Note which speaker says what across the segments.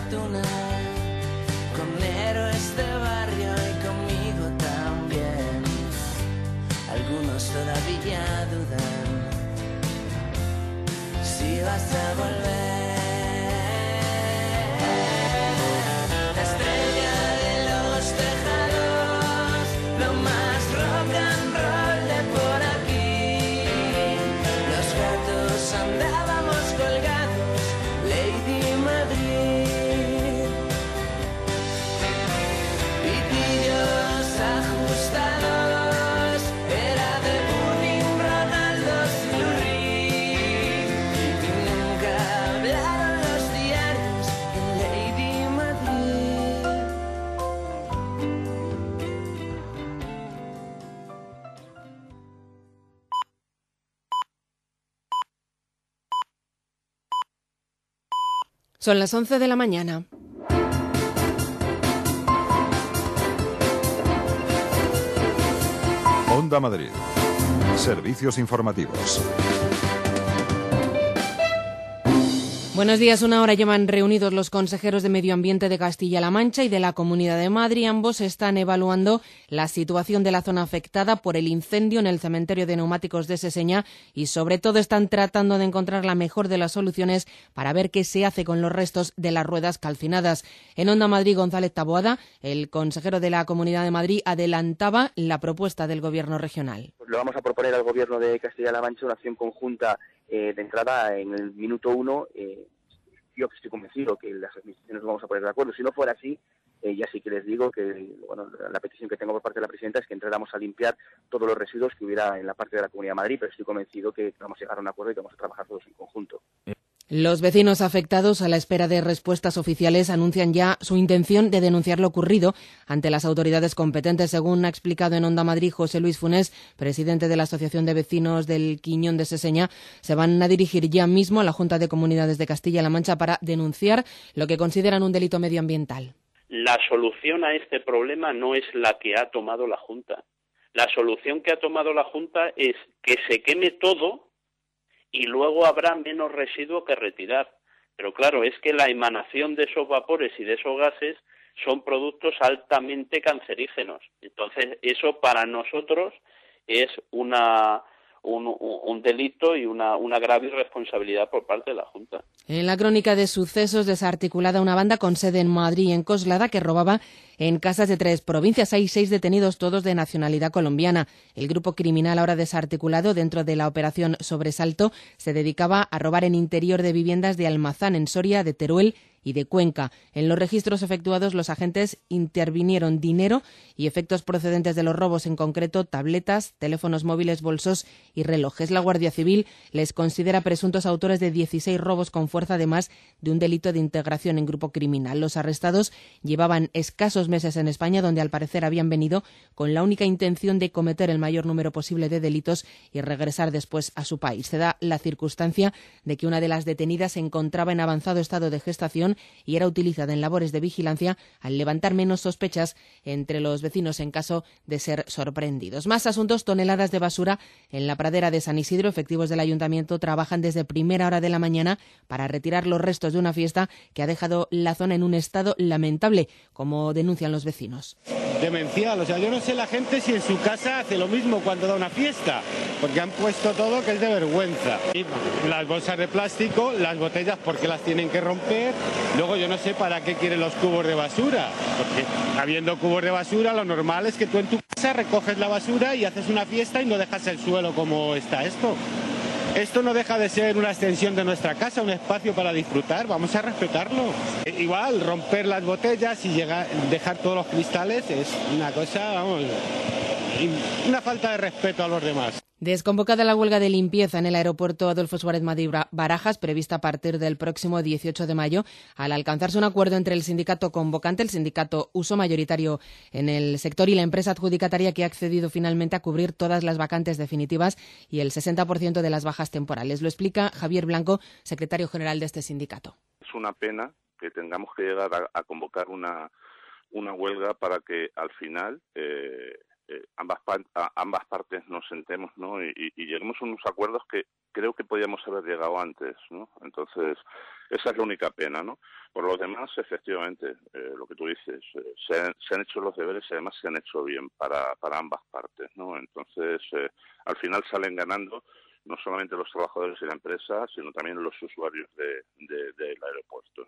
Speaker 1: fortuna con héroes de barrio y conmigo también. Algunos todavía dudan si vas a volver. La estrella de los tejados, lo más rock and roll de por aquí. Los gatos andábamos colgados, Lady Madrid. Pitillos ajustados, era de Putin, Ronaldo, Silurri. Y nunca hablaron los diarios en Lady Madrid.
Speaker 2: Son las 11 de la mañana.
Speaker 3: Onda Madrid. Servicios informativos.
Speaker 2: Buenos días. Una hora llevan reunidos los consejeros de Medio Ambiente de Castilla-La Mancha y de la Comunidad de Madrid. Ambos están evaluando la situación de la zona afectada por el incendio en el cementerio de neumáticos de Seseña y, sobre todo, están tratando de encontrar la mejor de las soluciones para ver qué se hace con los restos de las ruedas calcinadas. En Onda Madrid, González Taboada, el consejero de la Comunidad de Madrid, adelantaba la propuesta del Gobierno regional.
Speaker 4: Pues le vamos a proponer al Gobierno de Castilla-La Mancha una acción conjunta de entrada en el minuto 1. Yo estoy convencido que las administraciones nos vamos a poner de acuerdo. Si no fuera así, ya sí que les digo que la petición que tengo por parte de la presidenta es que entráramos a limpiar todos los residuos que hubiera en la parte de la Comunidad de Madrid, pero estoy convencido que vamos a llegar a un acuerdo y que vamos a trabajar todos en conjunto.
Speaker 2: Los vecinos afectados, a la espera de respuestas oficiales, anuncian ya su intención de denunciar lo ocurrido ante las autoridades competentes. Según ha explicado en Onda Madrid José Luis Funes, presidente de la Asociación de Vecinos del Quiñón de Seseña, se van a dirigir ya mismo a la Junta de Comunidades de Castilla-La Mancha para denunciar lo que consideran un delito medioambiental.
Speaker 5: La solución a este problema no es la que ha tomado la Junta. La solución que ha tomado la Junta es que se queme todo y luego habrá menos residuo que retirar. Pero claro, es que la emanación de esos vapores y de esos gases son productos altamente cancerígenos. Entonces, eso para nosotros es un delito y una grave irresponsabilidad por parte de la Junta.
Speaker 2: En la crónica de sucesos, desarticulada una banda con sede en Madrid y en Coslada que robaba en casas de 3 provincias. Hay 6 detenidos, todos de nacionalidad colombiana. El grupo criminal, ahora desarticulado dentro de la operación Sobresalto, se dedicaba a robar en interior de viviendas de Almazán, en Soria, de Teruel y de Cuenca. En los registros efectuados, los agentes intervinieron dinero y efectos procedentes de los robos, en concreto tabletas, teléfonos móviles, bolsos y relojes. La Guardia Civil les considera presuntos autores de 16 robos con fuerza, además de un delito de integración en grupo criminal. Los arrestados llevaban escasos meses en España, donde al parecer habían venido con la única intención de cometer el mayor número posible de delitos y regresar después a su país. Se da la circunstancia de que una de las detenidas se encontraba en avanzado estado de gestación y era utilizada en labores de vigilancia al levantar menos sospechas entre los vecinos en caso de ser sorprendidos. Más asuntos: toneladas de basura en la pradera de San Isidro. Efectivos del ayuntamiento trabajan desde primera hora de la mañana para retirar los restos de una fiesta que ha dejado la zona en un estado lamentable, como denuncian los vecinos.
Speaker 6: Demencial, o sea, yo no sé la gente si en su casa hace lo mismo cuando da una fiesta, porque han puesto todo que es de vergüenza. Y las bolsas de plástico, las botellas, porque las tienen que romper. Luego yo no sé para qué quieren los cubos de basura, porque habiendo cubos de basura lo normal es que tú en tu casa recoges la basura y haces una fiesta y no dejas el suelo como está esto. Esto no deja de ser una extensión de nuestra casa, un espacio para disfrutar, vamos a respetarlo. Igual, romper las botellas y dejar todos los cristales es una cosa, vamos, una falta de respeto a los demás.
Speaker 2: Desconvocada la huelga de limpieza en el aeropuerto Adolfo Suárez Madrid-Barajas, prevista a partir del próximo 18 de mayo, al alcanzarse un acuerdo entre el sindicato convocante, el sindicato uso mayoritario en el sector, y la empresa adjudicataria, que ha accedido finalmente a cubrir todas las vacantes definitivas y el 60% de las bajas temporales. Lo explica Javier Blanco, secretario general de este sindicato.
Speaker 7: Es una pena que tengamos que llegar a convocar una huelga para que al final ambas partes nos sentemos, ¿no? y lleguemos a unos acuerdos que creo que podíamos haber llegado antes, ¿no? Entonces, esa es la única pena, ¿no? Por lo demás, efectivamente, lo que tú dices, se han hecho los deberes y además se han hecho bien para ambas partes, ¿no? Entonces, al final salen ganando no solamente los trabajadores y la empresa, sino también los usuarios del aeropuerto.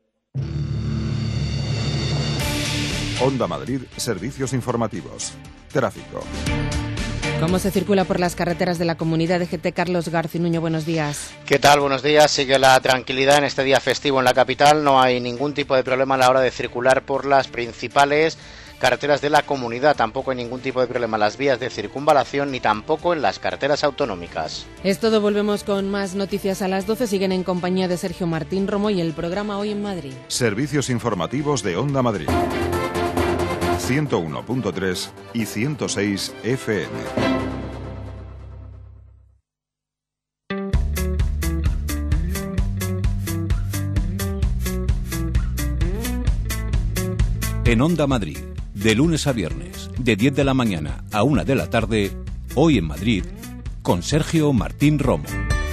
Speaker 3: Onda Madrid, servicios informativos. Tráfico.
Speaker 2: ¿Cómo se circula por las carreteras de la comunidad de GT? Carlos Garcinuño, buenos días.
Speaker 8: ¿Qué tal? Buenos días. Sigue la tranquilidad en este día festivo en la capital. No hay ningún tipo de problema a la hora de circular por las principales carreteras de la comunidad. Tampoco hay ningún tipo de problema en las vías de circunvalación ni tampoco en las carreteras autonómicas.
Speaker 2: Es todo. Volvemos con más noticias a las 12. Siguen en compañía de Sergio Martín Romo y el programa Hoy en Madrid.
Speaker 3: Servicios informativos de Onda Madrid. 101.3 y 106 FM.
Speaker 9: En Onda Madrid, de lunes a viernes, de 10 de la mañana a 1 de la tarde, Hoy en Madrid, con Sergio Martín Romo.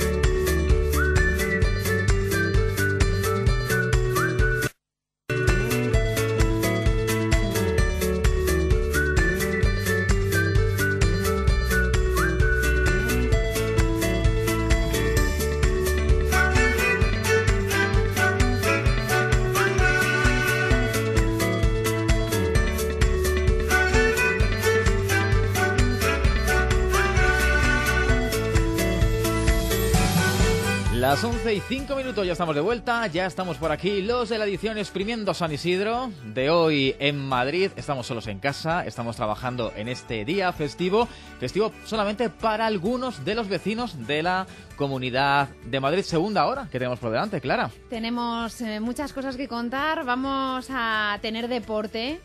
Speaker 10: Las 11:05, ya estamos de vuelta, ya estamos por aquí, los de la edición Exprimiendo San Isidro, de hoy en Madrid. Estamos solos en casa, estamos trabajando en este día festivo solamente para algunos de los vecinos de la Comunidad de Madrid. Segunda hora que tenemos por delante, Clara.
Speaker 11: Tenemos muchas cosas que contar, vamos a tener deporte.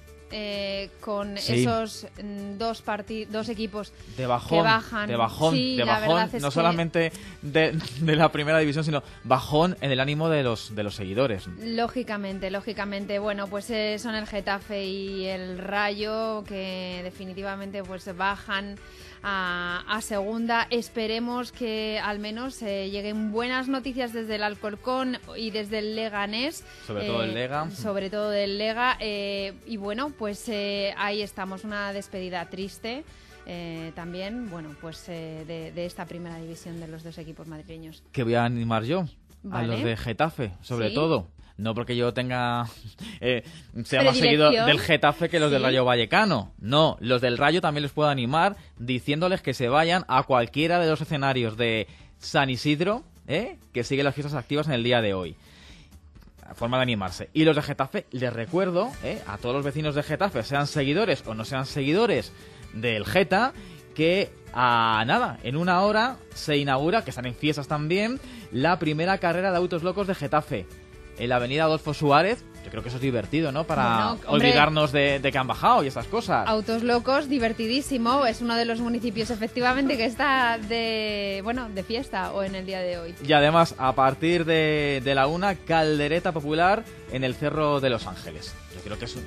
Speaker 11: Con esos dos equipos
Speaker 10: de bajón,
Speaker 11: que bajan.
Speaker 10: de bajón,
Speaker 11: sí,
Speaker 10: de bajón, no solamente de la primera división, sino bajón en el ánimo de los seguidores.
Speaker 11: Lógicamente, bueno, pues son el Getafe y el Rayo que definitivamente pues bajan a segunda. Esperemos que al menos lleguen buenas noticias desde el Alcorcón y desde el Leganés,
Speaker 10: sobre todo del Lega,
Speaker 11: y bueno, pues ahí estamos, una despedida triste también, bueno, pues de esta primera división de los dos equipos madrileños.
Speaker 10: Que voy a animar yo a los de Getafe, sobre todo. No porque yo tenga sea más seguido del Getafe que los del Rayo Vallecano. No, los del Rayo también les puedo animar diciéndoles que se vayan a cualquiera de los escenarios de San Isidro, que siguen las fiestas activas en el día de hoy. Forma de animarse. Y los de Getafe, les recuerdo a todos los vecinos de Getafe, sean seguidores o no sean seguidores del Geta, que en una hora se inaugura, que están en fiestas también, la primera carrera de autos locos de Getafe en la avenida Adolfo Suárez. Yo creo que eso es divertido, ¿no? Para olvidarnos de que han bajado y esas cosas.
Speaker 11: Autos locos, divertidísimo. Es uno de los municipios, efectivamente, que está de fiesta o en el día de hoy.
Speaker 10: Y además, a partir de la 1, caldereta popular en el Cerro de los Ángeles. Yo creo que es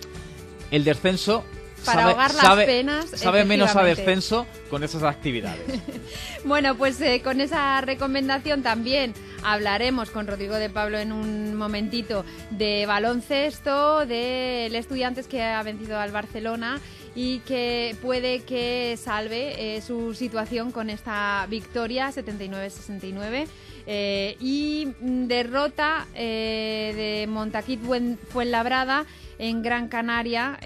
Speaker 10: el descenso
Speaker 11: para ahogar las penas.
Speaker 10: Sabe menos a descenso con esas actividades.
Speaker 11: Bueno, pues con esa recomendación también hablaremos con Rodrigo de Pablo en un momentito de baloncesto, del Estudiantes que ha vencido al Barcelona y que puede que salve su situación con esta victoria 79-69. Y derrota de Montaquit Fuenlabrada en Gran Canaria,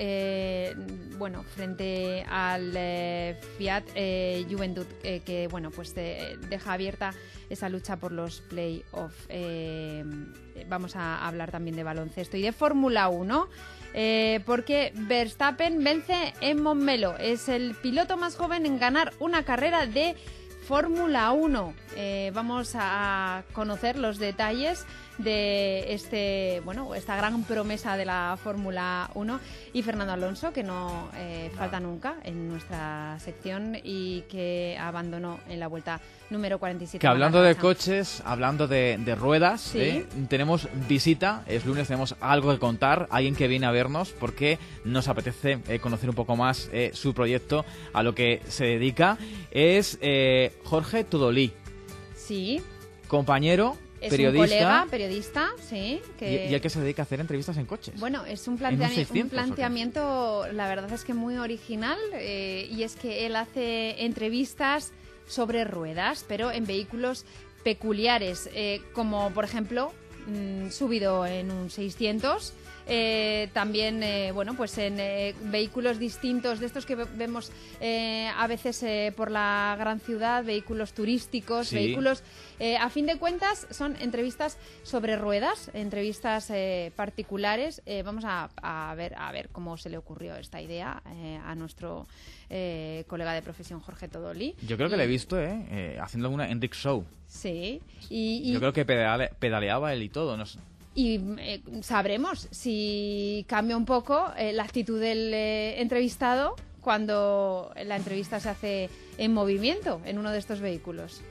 Speaker 11: frente al Fiat Juventud, que pues deja abierta esa lucha por los play-off. Vamos a hablar también de baloncesto y de Fórmula 1. Porque Verstappen vence en Montmeló. Es el piloto más joven en ganar una carrera de Fórmula 1. Vamos a conocer los detalles de esta gran promesa de la Fórmula 1 y Fernando Alonso, que no falta nunca en nuestra sección y que abandonó en la vuelta número 47.
Speaker 10: Que hablando de coches, hablando de ruedas,
Speaker 11: ¿sí?
Speaker 10: Tenemos visita, es lunes, tenemos algo que contar, alguien que viene a vernos porque nos apetece conocer un poco más su proyecto, a lo que se dedica. Es Jorge Tudolí.
Speaker 11: Sí.
Speaker 10: Compañero,
Speaker 11: es
Speaker 10: periodista.
Speaker 11: Un colega, periodista, sí.
Speaker 10: Y el que se dedica a hacer entrevistas en coches.
Speaker 11: Bueno, es un, un planteamiento, la verdad es que muy original, y es que él hace entrevistas sobre ruedas, pero en vehículos peculiares, como por ejemplo subido en un 600. También bueno, pues en vehículos distintos de estos que vemos a veces por la gran ciudad, vehículos turísticos, sí. Vehículos a fin de cuentas son entrevistas sobre ruedas, entrevistas particulares. Vamos a ver cómo se le ocurrió esta idea a nuestro colega de profesión Jorge Todoli.
Speaker 10: Yo creo que le he visto haciendo alguna Enric Show.
Speaker 11: Sí.
Speaker 10: Yo creo que pedaleaba él y todo, no sé.
Speaker 11: Y sabremos si cambia un poco la actitud del entrevistado cuando la entrevista se hace en movimiento en uno de estos vehículos.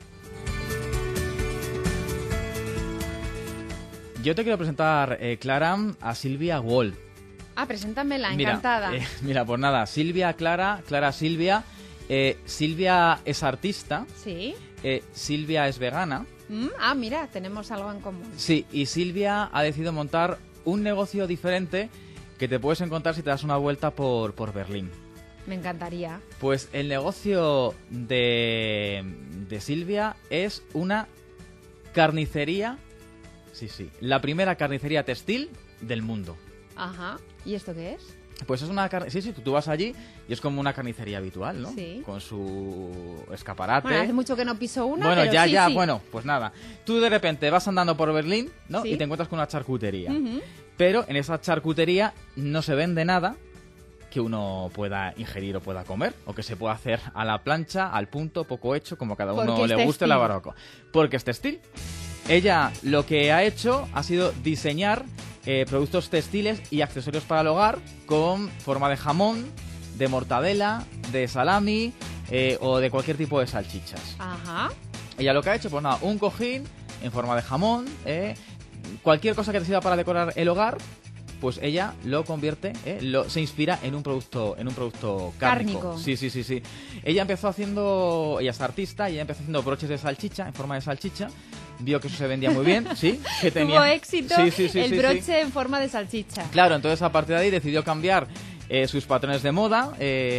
Speaker 10: Yo te quiero presentar, Clara, a Silvia Wall.
Speaker 11: Ah, preséntamela, encantada.
Speaker 10: Mira, pues nada, Silvia, Clara Silvia. Silvia es artista.
Speaker 11: Sí.
Speaker 10: Silvia es vegana.
Speaker 11: Mira, tenemos algo en común.
Speaker 10: Sí, y Silvia ha decidido montar un negocio diferente que te puedes encontrar si te das una vuelta por Berlín.
Speaker 11: Me encantaría.
Speaker 10: Pues el negocio de Silvia es una carnicería, sí, la primera carnicería textil del mundo.
Speaker 11: Ajá, ¿y esto qué es?
Speaker 10: Pues es una carnicería, sí, tú vas allí y es como una carnicería habitual, ¿no?
Speaker 11: Sí.
Speaker 10: Con su escaparate.
Speaker 11: Bueno, hace mucho que no piso una,
Speaker 10: bueno,
Speaker 11: pero
Speaker 10: ya,
Speaker 11: sí.
Speaker 10: Bueno, pues nada. Tú de repente vas andando por Berlín, ¿no?
Speaker 11: Sí.
Speaker 10: Y te encuentras con una charcutería.
Speaker 11: Uh-huh.
Speaker 10: Pero en esa charcutería no se vende nada que uno pueda ingerir o pueda comer, o que se pueda hacer a la plancha, al punto, poco hecho, como cada uno le guste la barbacoa. Porque es textil. Ella lo que ha hecho ha sido diseñar productos textiles y accesorios para el hogar con forma de jamón, de mortadela, de salami o de cualquier tipo de salchichas.
Speaker 11: Ajá.
Speaker 10: Ella lo que ha hecho, pues nada, un cojín en forma de jamón, cualquier cosa que te sirva para decorar el hogar, pues ella lo convierte, se inspira en un producto cárnico. Sí. Ella es artista y ella empezó haciendo broches de salchicha, en forma de salchicha. Vio que eso se vendía muy bien, sí. Que tenía...
Speaker 11: Tuvo éxito el broche en forma de salchicha.
Speaker 10: Claro, entonces a partir de ahí decidió cambiar sus patrones de moda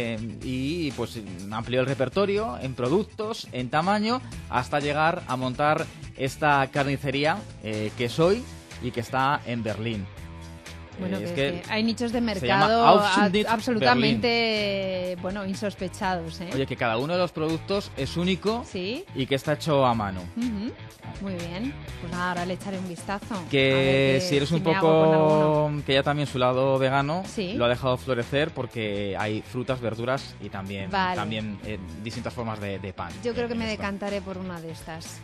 Speaker 10: y pues amplió el repertorio en productos, en tamaño, hasta llegar a montar esta carnicería que es hoy y que está en Berlín.
Speaker 11: Bueno, que hay nichos de mercado absolutamente insospechados.
Speaker 10: Oye, que cada uno de los productos es único,
Speaker 11: ¿sí?
Speaker 10: Y que está hecho a mano.
Speaker 11: Uh-huh. Muy bien, pues nada, ahora le echaré un vistazo.
Speaker 10: Que si eres un poco, que ya también su lado vegano,
Speaker 11: ¿sí?
Speaker 10: Lo ha dejado florecer porque hay frutas, verduras y también distintas formas de pan.
Speaker 11: Yo creo que me decantaré por una de estas.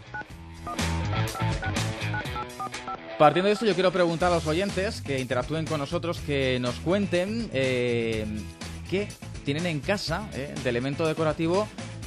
Speaker 10: Partiendo de esto, yo quiero preguntar a los oyentes que interactúen con nosotros, que nos cuenten qué tienen en casa de elemento decorativo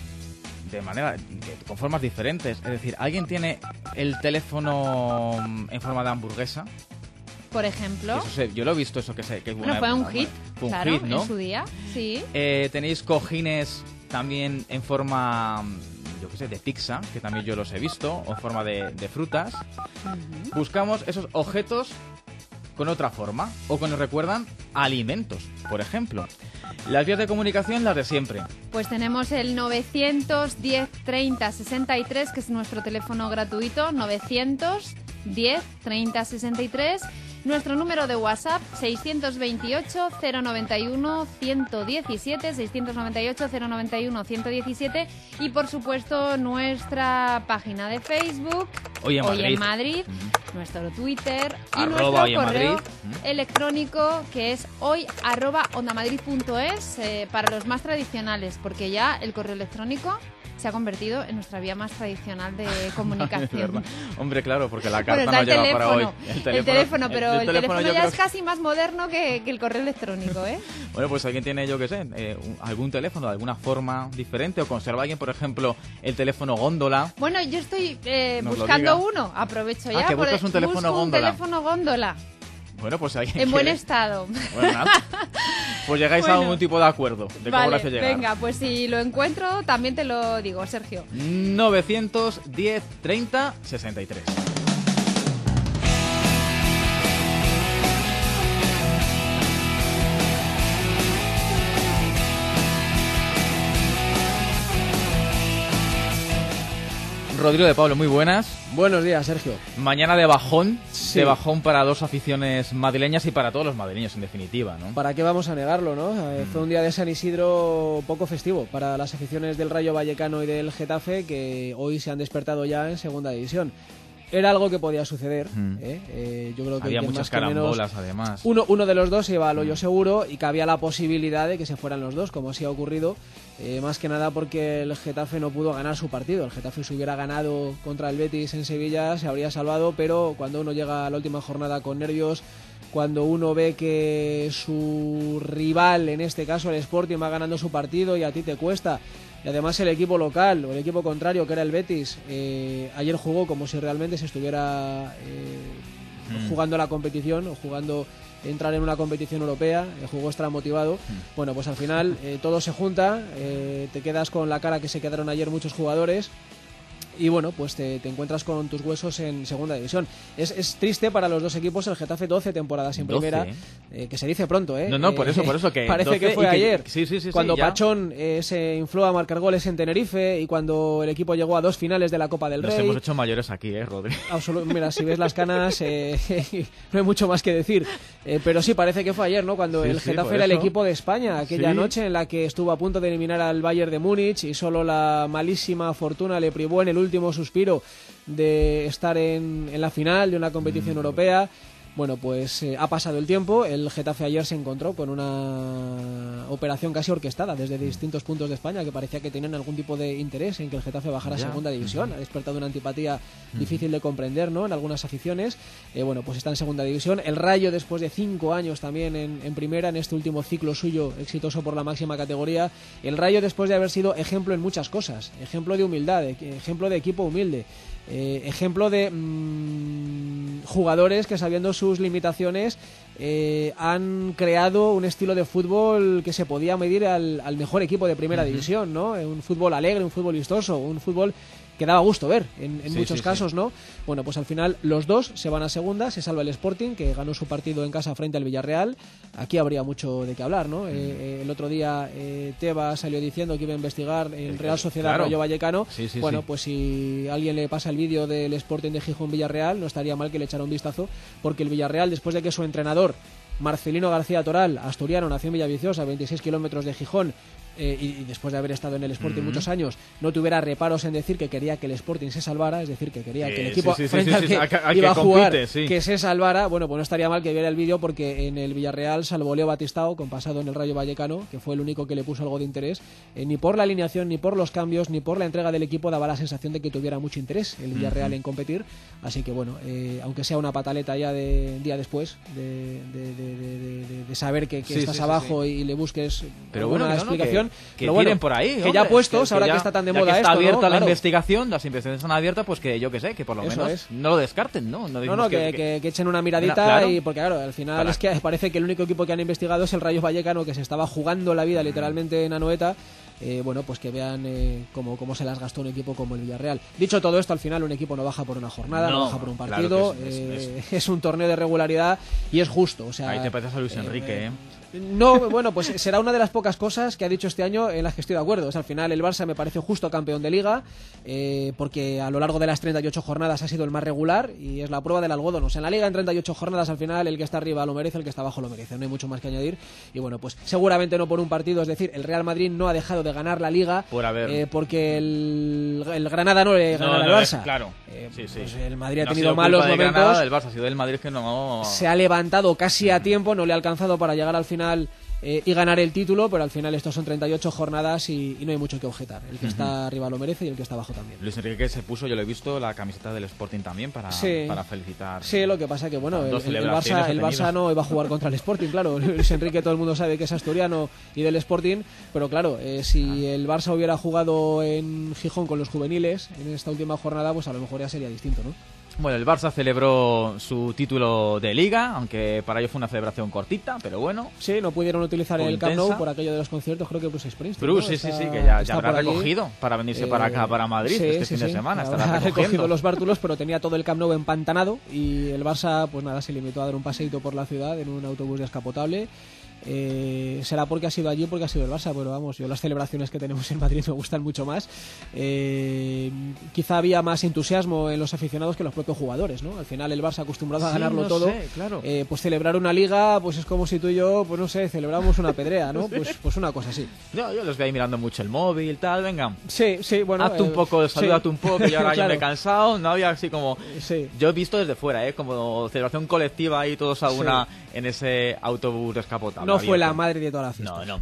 Speaker 10: con formas diferentes. Es decir, ¿alguien tiene el teléfono en forma de hamburguesa?
Speaker 11: Por ejemplo.
Speaker 10: Yo lo he visto, eso que
Speaker 11: fue un hit, claro,
Speaker 10: hit, ¿no?
Speaker 11: En su día, sí.
Speaker 10: Tenéis cojines también en forma, de pizza, que también yo los he visto, o en forma de frutas. Uh-huh. Buscamos esos objetos con otra forma, o que nos recuerdan a alimentos, por ejemplo. Las vías de comunicación, las de siempre.
Speaker 11: Pues tenemos el 910 30 63, que es nuestro teléfono gratuito, 910 30 63. Nuestro número de WhatsApp, 628 091 117, 698 091 117. Y, por supuesto, nuestra página de Facebook, Hoy en Madrid, nuestro Twitter y nuestro correo electrónico, que es hoy@ondamadrid.es, para los más tradicionales, porque ya el correo electrónico se ha convertido en nuestra vía más tradicional de comunicación.
Speaker 10: Hombre, claro, porque la carta no llega para hoy.
Speaker 11: El teléfono ya es casi más moderno que el correo electrónico, ¿eh?
Speaker 10: Bueno, pues alguien tiene, algún teléfono de alguna forma diferente, o conserva alguien, por ejemplo, el teléfono góndola.
Speaker 11: Bueno, yo estoy buscando uno, aprovecho ya.
Speaker 10: Que buscas un teléfono góndola.
Speaker 11: Un teléfono góndola.
Speaker 10: Bueno, pues alguien
Speaker 11: en buen estado.
Speaker 10: Bueno, nada. Pues llegáis a un tipo de acuerdo de cómo lo hace llegar.
Speaker 11: Venga, pues si lo encuentro también te lo digo, Sergio.
Speaker 10: 910 30 63. Rodrigo de Pablo, muy buenas.
Speaker 12: Buenos días, Sergio.
Speaker 10: Mañana de bajón,
Speaker 12: sí.
Speaker 10: De bajón para dos aficiones madrileñas y para todos los madrileños, en definitiva, ¿no?
Speaker 12: ¿Para qué vamos a negarlo, no? Fue un día de San Isidro poco festivo para las aficiones del Rayo Vallecano y del Getafe, que hoy se han despertado ya en segunda división. Era algo que podía suceder. Yo creo que
Speaker 10: había muchas carambolas, además.
Speaker 12: Uno de los dos se iba al hoyo seguro y cabía la posibilidad de que se fueran los dos, como así ha ocurrido. Más que nada porque el Getafe no pudo ganar su partido. El Getafe, si hubiera ganado contra el Betis en Sevilla, se habría salvado, pero cuando uno llega a la última jornada con nervios, cuando uno ve que su rival, en este caso el Sporting, va ganando su partido y a ti te cuesta, y además el equipo local o el equipo contrario, que era el Betis, ayer jugó como si realmente se estuviera jugando la competición o jugando entrar en una competición europea, jugó extra motivado. Bueno, pues al final todo se junta, te quedas con la cara que se quedaron ayer muchos jugadores. Y bueno, pues te encuentras con tus huesos en segunda división. Es triste para los dos equipos. El Getafe 12 temporadas en 12. Primera, que se dice pronto, ¿eh?
Speaker 10: No, por eso que
Speaker 12: parece que fue ayer.
Speaker 10: Sí,
Speaker 12: cuando Pachón se infló a marcar goles en Tenerife y cuando el equipo llegó a 2 finales de la Copa del Rey.
Speaker 10: Nos hemos hecho mayores aquí, Rodri.
Speaker 12: Mira, si ves las canas, no hay mucho más que decir. Pero sí, parece que fue ayer, ¿no? Cuando el Getafe era el equipo de España, aquella noche en la que estuvo a punto de eliminar al Bayern de Múnich y solo la malísima fortuna le privó en el último suspiro de estar en la final de una competición europea. Bueno, pues ha pasado el tiempo. El Getafe ayer se encontró con una operación casi orquestada desde distintos puntos de España, que parecía que tenían algún tipo de interés en que el Getafe bajara a segunda división. Ha despertado una antipatía difícil de comprender, ¿no?, en algunas aficiones. Bueno, pues está en segunda división. El Rayo, después de 5 años también en primera, en este último ciclo suyo exitoso por la máxima categoría. El Rayo, después de haber sido ejemplo en muchas cosas, ejemplo de humildad, ejemplo de equipo humilde, ejemplo de jugadores que, sabiendo sus limitaciones, han creado un estilo de fútbol que se podía medir al mejor equipo de primera división, ¿no? Un fútbol alegre, un fútbol vistoso, un fútbol que daba gusto ver en muchos casos, ¿no? Bueno, pues al final los dos se van a segunda, se salva el Sporting, que ganó su partido en casa frente al Villarreal. Aquí habría mucho de qué hablar, ¿no? El otro día Tebas salió diciendo que iba a investigar el Real Sociedad Rayo Vallecano. Pues si alguien le pasa el vídeo del Sporting de Gijón Villarreal, no estaría mal que le echara un vistazo, porque el Villarreal, después de que su entrenador Marcelino García Toral, asturiano, nació en Villaviciosa, a 26 kilómetros de Gijón, y después de haber estado en el Sporting muchos años, no tuviera reparos en decir que quería que el Sporting se salvara, es decir, que quería que el equipo frente al que iba a jugar que se salvara. Bueno, pues no estaría mal que viera el vídeo, porque en el Villarreal, salvo Leo Batistao, con pasado en el Rayo Vallecano, que fue el único que le puso algo de interés, ni por la alineación, ni por los cambios, ni por la entrega del equipo daba la sensación de que tuviera mucho interés el Villarreal en competir. Así que bueno, aunque sea una pataleta ya de día después de saber que estás abajo y le busques alguna explicación,
Speaker 10: que tiren por ahí,
Speaker 12: que ya puestos, ahora que está tan de moda esto,
Speaker 10: está abierta la
Speaker 12: claro.
Speaker 10: investigación, las investigaciones están abiertas, pues que yo que sé, que por lo menos no lo descarten, ¿no?
Speaker 12: Que echen una miradita, y porque claro, al final es que parece que el único equipo que han investigado es el Rayo Vallecano, que se estaba jugando la vida literalmente en Anoeta. Bueno, pues que vean cómo se las gastó un equipo como el Villarreal. Dicho todo esto, al final un equipo no baja por una jornada, no baja por un partido, es un torneo de regularidad y es justo. O sea,
Speaker 10: ahí te pareces a Luis Enrique,
Speaker 12: No, bueno, pues será una de las pocas cosas que ha dicho este año en las que estoy de acuerdo. O sea, al final el Barça me parece justo campeón de Liga, porque a lo largo de las 38 jornadas ha sido el más regular y es la prueba del algodón. O sea, en la Liga en 38 jornadas al final el que está arriba lo merece, el que está abajo lo merece. No hay mucho más que añadir. Y bueno, pues seguramente no por un partido. Es decir, el Real Madrid no ha dejado de ganar la Liga porque el Granada no le ganó al Barça.
Speaker 10: Claro.
Speaker 12: Pues el Madrid ha tenido malos momentos.
Speaker 10: Granada, el Barça ha sido el Madrid que no...
Speaker 12: Se ha levantado casi a tiempo, no le ha alcanzado para llegar al final y ganar el título, pero al final estos son 38 jornadas y no hay mucho que objetar. El que está arriba lo merece y el que está abajo también.
Speaker 10: Luis Enrique se puso, yo lo he visto, la camiseta del Sporting también para felicitar.
Speaker 12: Sí, lo que pasa que bueno, el Barça no iba a jugar contra el Sporting, claro. Luis Enrique, todo el mundo sabe que es asturiano y del Sporting, pero claro, si el Barça hubiera jugado en Gijón con los juveniles en esta última jornada, pues a lo mejor ya sería distinto, ¿no?
Speaker 10: Bueno, el Barça celebró su título de Liga, aunque para ello fue una celebración cortita, pero bueno.
Speaker 12: Sí, no pudieron utilizar el Camp Nou por aquello de los conciertos, creo que Bruce Springsteen.
Speaker 10: Bruce, sí, que ya habrá recogido para venirse para acá, para Madrid, fin de semana.
Speaker 12: Estará recogido los bártulos, pero tenía todo el Camp Nou empantanado y el Barça, pues nada, se limitó a dar un paseíto por la ciudad en un autobús descapotable. Será porque ha sido allí, porque ha sido el Barça, pero vamos, yo las celebraciones que tenemos en Madrid me gustan mucho más. Quizá había más entusiasmo en los aficionados que en los propios jugadores, ¿no? Al final el Barça, acostumbrado a ganarlo todo,
Speaker 10: claro.
Speaker 12: Pues celebrar una liga, pues es como si tú y yo, pues no sé, celebramos una pedrea, ¿no? Pues una cosa así.
Speaker 10: Yo los veo ahí mirando mucho el móvil, tal, venga.
Speaker 12: Sí, bueno.
Speaker 10: Hazte un poco, salúdate un poco, y ahora claro. Yo me he cansado, no había así como...
Speaker 12: Sí.
Speaker 10: Yo he visto desde fuera, como celebración colectiva ahí todos a una en ese autobús descapotable.
Speaker 12: No fue la madre de toda la fiesta.
Speaker 10: No.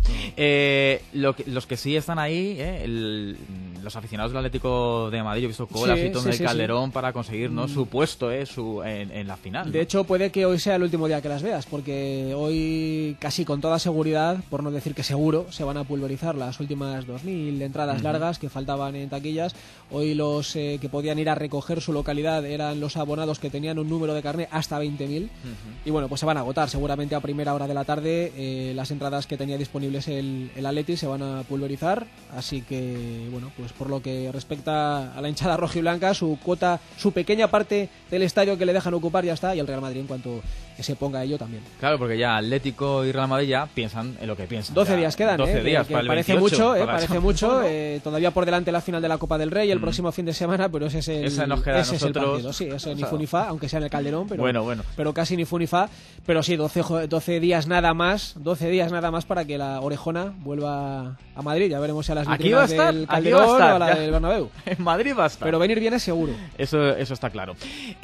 Speaker 10: Los que sí están ahí, los aficionados del Atlético de Madrid, yo he visto colas y todo en el Calderón para conseguir su puesto en la final.
Speaker 12: De hecho, puede que hoy sea el último día que las veas, porque hoy casi con toda seguridad, por no decir que seguro, se van a pulverizar las últimas 2.000 entradas largas que faltaban en taquillas. Hoy los que podían ir a recoger su localidad eran los abonados que tenían un número de carné hasta 20.000 y bueno, pues se van a agotar seguramente a primera hora de la tarde. Las entradas que tenía disponibles el Atleti se van a pulverizar, así que bueno, pues por lo que respecta a la hinchada rojiblanca, su cuota, su pequeña parte del estadio que le dejan ocupar ya está, y el Real Madrid en cuanto que se ponga ello también.
Speaker 10: Claro, porque ya Atlético y Real Madrid ya piensan en lo que piensan.
Speaker 12: 12 días quedan,
Speaker 10: 12 días para el
Speaker 12: parece
Speaker 10: 28,
Speaker 12: mucho, parece mucho. Todavía por delante la final de la Copa del Rey el próximo fin de semana, pero ese es el,
Speaker 10: esa nos queda
Speaker 12: ese
Speaker 10: a nosotros.
Speaker 12: Es el partido. Sí, eso ni fu ni fa, aunque sea en el Calderón, pero
Speaker 10: bueno.
Speaker 12: Pero casi ni fu ni fa. Pero sí, 12 días nada más para que la Orejona vuelva a Madrid. Ya veremos si a las vitrinas del Calderón o a la del Bernabéu.
Speaker 10: En Madrid va a estar.
Speaker 12: Pero venir bien es seguro.
Speaker 10: Eso está claro.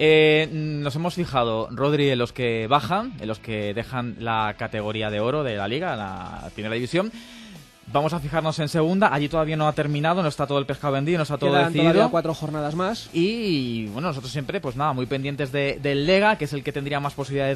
Speaker 10: Nos hemos fijado, Rodri, en los que bajan, en los que dejan la categoría de oro de la Liga, la primera división. Vamos a fijarnos en segunda. Allí todavía no ha terminado, no está todo el pescado vendido, no está todo decidido.
Speaker 12: Quedan todavía 4 jornadas más.
Speaker 10: Y bueno, nosotros siempre, pues nada, muy pendientes del Lega, que es el que tendría más posibilidades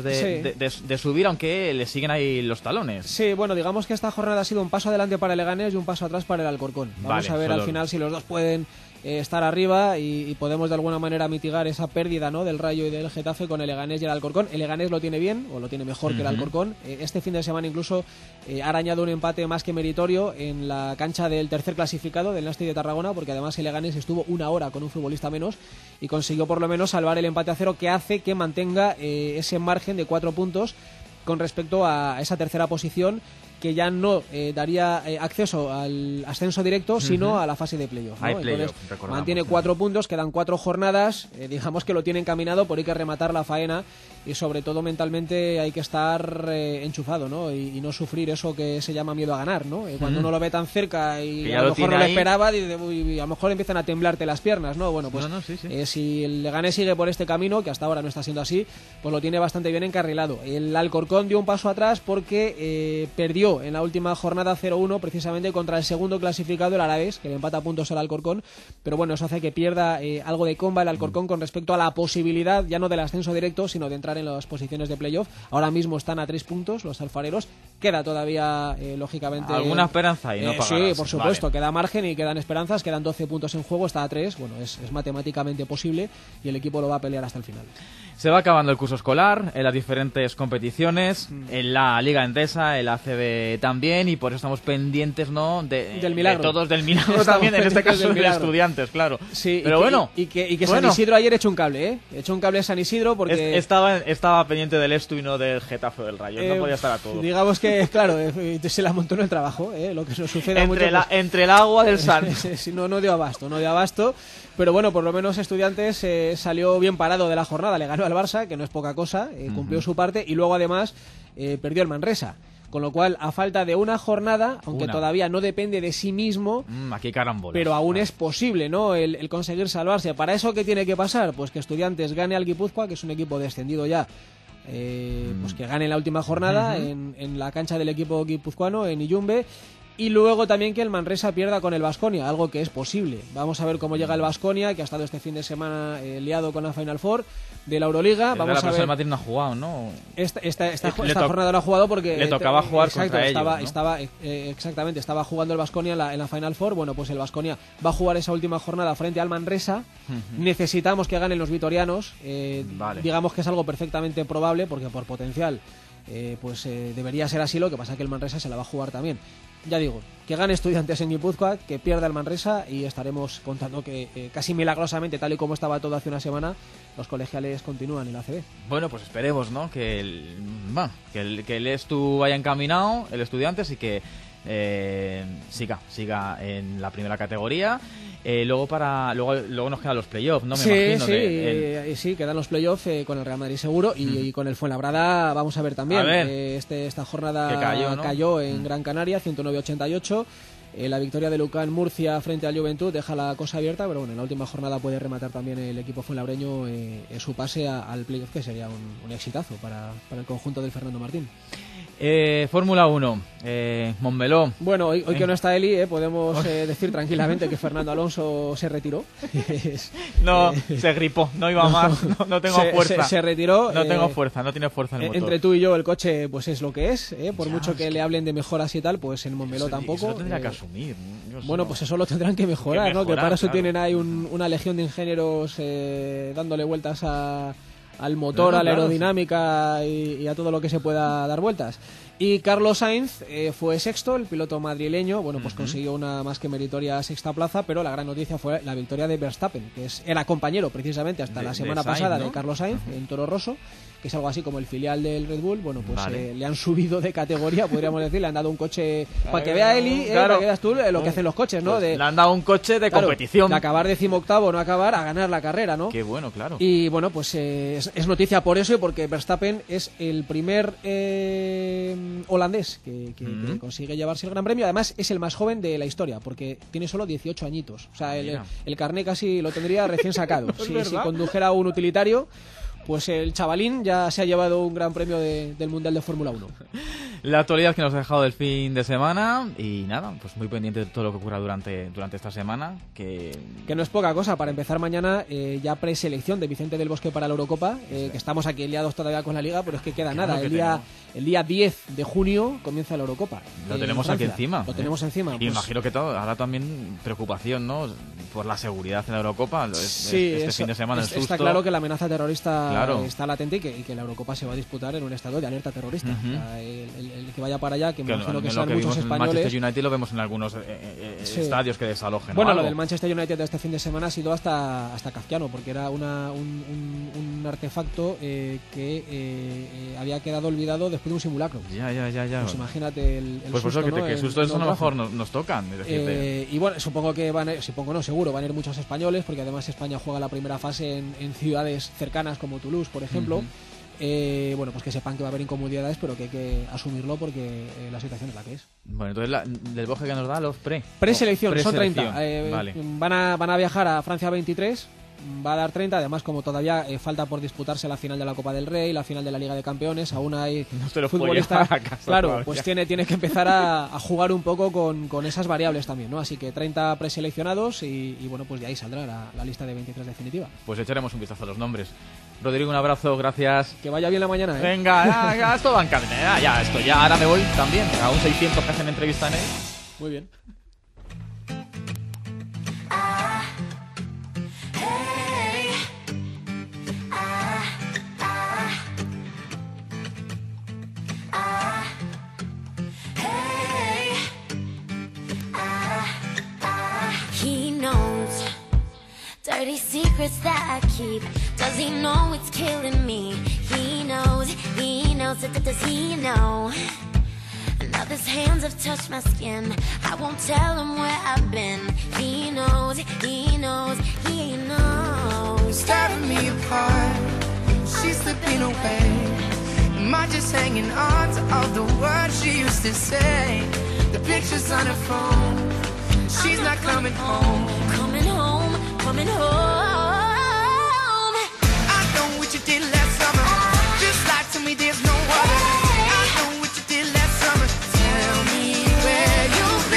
Speaker 10: de subir, aunque le siguen ahí los talones.
Speaker 12: Sí, bueno, digamos que esta jornada ha sido un paso adelante para el Leganés y un paso atrás para el Alcorcón. Vamos a ver al final si los dos pueden estar arriba y podemos de alguna manera mitigar esa pérdida, ¿no?, del Rayo y del Getafe con el Leganés y el Alcorcón. El Leganés lo tiene bien, o lo tiene mejor que el Alcorcón. Este fin de semana incluso ha arañado un empate más que meritorio en la cancha del tercer clasificado del Nasti de Tarragona, porque además el Leganés estuvo una hora con un futbolista menos y consiguió por lo menos salvar el empate a 0, que hace que mantenga ese margen de 4 puntos con respecto a esa tercera posición, que ya no daría acceso al ascenso directo, sino a la fase de playoff, ¿no? Entonces mantiene 4 puntos, quedan 4 jornadas, digamos que lo tiene encaminado, pero hay que rematar la faena y sobre todo mentalmente hay que estar enchufado, ¿no? Y no sufrir eso que se llama miedo a ganar, ¿no? Cuando uno lo ve tan cerca y a lo mejor no lo esperaba, y a lo mejor empiezan a temblarte las piernas, ¿no? Bueno, pues si el Leganés sigue por este camino, que hasta ahora no está siendo así, pues lo tiene bastante bien encarrilado. El Alcorcón dio un paso atrás porque perdió en la última jornada 0-1 precisamente contra el segundo clasificado, el Alavés, que le empata a puntos al Alcorcón, pero bueno, eso hace que pierda algo de comba el Alcorcón con respecto a la posibilidad ya no del ascenso directo, sino de entrar en las posiciones de playoff. Ahora mismo están a 3 puntos los alfareros, queda todavía lógicamente
Speaker 10: alguna esperanza y no pagarás.
Speaker 12: Sí, por supuesto, queda margen y quedan esperanzas, quedan 12 puntos en juego, está a 3, bueno, es matemáticamente posible y el equipo lo va a pelear hasta el final.
Speaker 10: Se va acabando el curso escolar en las diferentes competiciones, en la Liga Endesa, el ACB también, y por eso estamos pendientes, ¿no?,
Speaker 12: del milagro.
Speaker 10: De todos, del milagro también, en este caso de Estudiantes, claro.
Speaker 12: Sí,
Speaker 10: pero bueno.
Speaker 12: Y que San Isidro ayer echó un cable, Echó un cable a San Isidro porque...
Speaker 10: Estaba pendiente del Estu y no del Getafe o del Rayo, no podía estar a todo.
Speaker 12: Digamos que, claro, se la montó en el trabajo, lo que nos sucede mucho.
Speaker 10: Entre el agua del San.
Speaker 12: no dio abasto. Pero bueno, por lo menos Estudiantes salió bien parado de la jornada, le ganó al Barça, que no es poca cosa, cumplió su parte, y luego además perdió el Manresa. Con lo cual, a falta de una jornada, aunque todavía no depende de sí mismo,
Speaker 10: aquí carambolas,
Speaker 12: pero aún es posible, ¿no?, el conseguir salvarse. ¿Para eso qué tiene que pasar? Pues que Estudiantes gane al Guipúzcoa, que es un equipo descendido ya, pues que gane la última jornada en la cancha del equipo guipuzcoano, en Illumbe, Y luego también que el Manresa pierda con el Baskonia, algo que es posible. Vamos a ver cómo llega el Baskonia, que ha estado este fin de semana liado con la Final Four de la Euroliga. Vamos a ver.
Speaker 10: El Madrid no ha jugado, ¿no?
Speaker 12: Esta jornada no ha jugado porque
Speaker 10: le tocaba jugar contra ellos, ¿no?
Speaker 12: Exactamente, estaba jugando el Baskonia en la Final Four. Bueno, pues el Baskonia va a jugar esa última jornada frente al Manresa. Necesitamos que ganen los vitorianos.
Speaker 10: Vale.
Speaker 12: Digamos que es algo perfectamente probable porque por potencial debería ser así. Lo que pasa es que el Manresa se la va a jugar también. Ya digo, que gane Estudiantes en Guipúzcoa, que pierda el Manresa, y estaremos contando que casi milagrosamente, tal y como estaba todo hace una semana, los colegiales continúan en la ACB.
Speaker 10: Bueno, pues esperemos, ¿no? Que el Estu vaya encaminado, el Estudiantes, y que siga en la primera categoría. Luego nos quedan los playoffs, ¿no? Me imagino.
Speaker 12: Sí, quedan los playoffs con el Real Madrid seguro y con el Fuenlabrada vamos a ver también.
Speaker 10: A ver.
Speaker 12: Esta jornada
Speaker 10: que
Speaker 12: cayó en Gran Canaria, 109-88. La victoria de Lucán Murcia frente al Juventud deja la cosa abierta, pero bueno, en la última jornada puede rematar también el equipo fuenlabreño su pase al playoff, que sería un exitazo para el conjunto del Fernando Martín.
Speaker 10: Fórmula 1, Montmeló.
Speaker 12: Bueno, hoy que no está Eli, podemos decir tranquilamente que Fernando Alonso se retiró.
Speaker 10: Se gripó, no iba más, no tengo fuerza.
Speaker 12: Se retiró.
Speaker 10: No tengo fuerza, no tiene fuerza el motor.
Speaker 12: Entre tú y yo el coche pues es lo que es, por mucho que le hablen de mejoras y tal, pues en Montmeló tampoco.
Speaker 10: Eso lo tendría que asumir.
Speaker 12: Bueno, pues eso lo tendrán que mejorar, ¿no? Que para eso tienen ahí una legión de ingenieros dándole vueltas al motor, a la aerodinámica y a todo lo que se pueda dar vueltas. Y Carlos Sainz fue sexto, el piloto madrileño, bueno, pues consiguió una más que meritoria sexta plaza, pero la gran noticia fue la victoria de Verstappen, que era compañero precisamente hasta la semana pasada de Carlos Sainz en Toro Rosso, que es algo así como el filial del Red Bull. Bueno, pues le han subido de categoría, podríamos decir, le han dado un coche para que vea Eli, para que veas tú lo que hacen los coches, ¿no?
Speaker 10: Le han dado un coche de competición.
Speaker 12: De acabar 18º, no acabar, a ganar la carrera, ¿no?
Speaker 10: Qué bueno, claro.
Speaker 12: Y bueno, pues es noticia por eso y porque Verstappen es el primer holandés que consigue llevarse el Gran Premio. Además es el más joven de la historia porque tiene solo 18 añitos. O sea, el carné casi lo tendría recién sacado. Si condujera un utilitario, pues el chavalín ya se ha llevado un Gran Premio del Mundial de Fórmula 1.
Speaker 10: La actualidad que nos ha dejado del fin de semana y nada, pues muy pendiente de todo lo que ocurra durante esta semana, que
Speaker 12: no es poca cosa. Para empezar mañana ya preselección de Vicente del Bosque para la Eurocopa, que estamos aquí liados todavía con la Liga, pero es que queda nada. El día 10 de junio comienza la Eurocopa.
Speaker 10: Lo tenemos aquí encima.
Speaker 12: Lo tenemos encima.
Speaker 10: Y pues imagino que ahora también preocupación, ¿no? Por la seguridad en la Eurocopa. Fin de semana
Speaker 12: está claro que la amenaza terrorista está latente y que la Eurocopa se va a disputar en un estado de alerta terrorista. El que vaya para allá, que me imagino que sean muchos españoles.
Speaker 10: El Manchester United lo vemos en algunos estadios que desalojen.
Speaker 12: Bueno, lo del Manchester United de este fin de semana ha sido hasta kafkiano, porque era un artefacto que había quedado olvidado después de un simulacro.
Speaker 10: Ya.
Speaker 12: Pues imagínate el
Speaker 10: pues
Speaker 12: susto,
Speaker 10: por eso
Speaker 12: ¿no?
Speaker 10: que sustos a lo mejor nos tocan.
Speaker 12: Y bueno, supongo que seguro van a ir muchos españoles, porque además España juega la primera fase en ciudades cercanas como Toulouse, por ejemplo. Bueno, pues que sepan que va a haber incomodidades, pero que hay que asumirlo porque la situación es la que es.
Speaker 10: Bueno, entonces del Bosque que nos da los
Speaker 12: preselección, son 30.
Speaker 10: Vale.
Speaker 12: Van a viajar a Francia 23. Va a dar 30, además como todavía falta por disputarse la final de la Copa del Rey, la final de la Liga de Campeones, aún hay futbolistas, claro, pues tiene que empezar a jugar un poco con esas variables también, ¿no? Así que 30 preseleccionados y bueno, pues de ahí saldrá la lista de 23 definitiva.
Speaker 10: Pues echaremos un vistazo a los nombres. Rodrigo, un abrazo, gracias.
Speaker 12: Que vaya bien la mañana, ¿eh?
Speaker 10: Venga, ya esto va en camino, ya ahora me voy también, a un 600 que hacen entrevista en él.
Speaker 12: Muy bien.
Speaker 13: Dirty secrets that I keep. Does he know it's killing me? He knows, does he know? Now his hands have touched my skin. I won't tell him where I've been. He knows, he knows.
Speaker 1: Tearing me apart, she's slipping away. Am I just hanging on to all the words she used to say? The pictures on her phone, she's not coming home.
Speaker 13: Coming home.
Speaker 1: I know what you did last summer. Just lie to me, there's no other. I know what you did last summer. Tell me where you've been.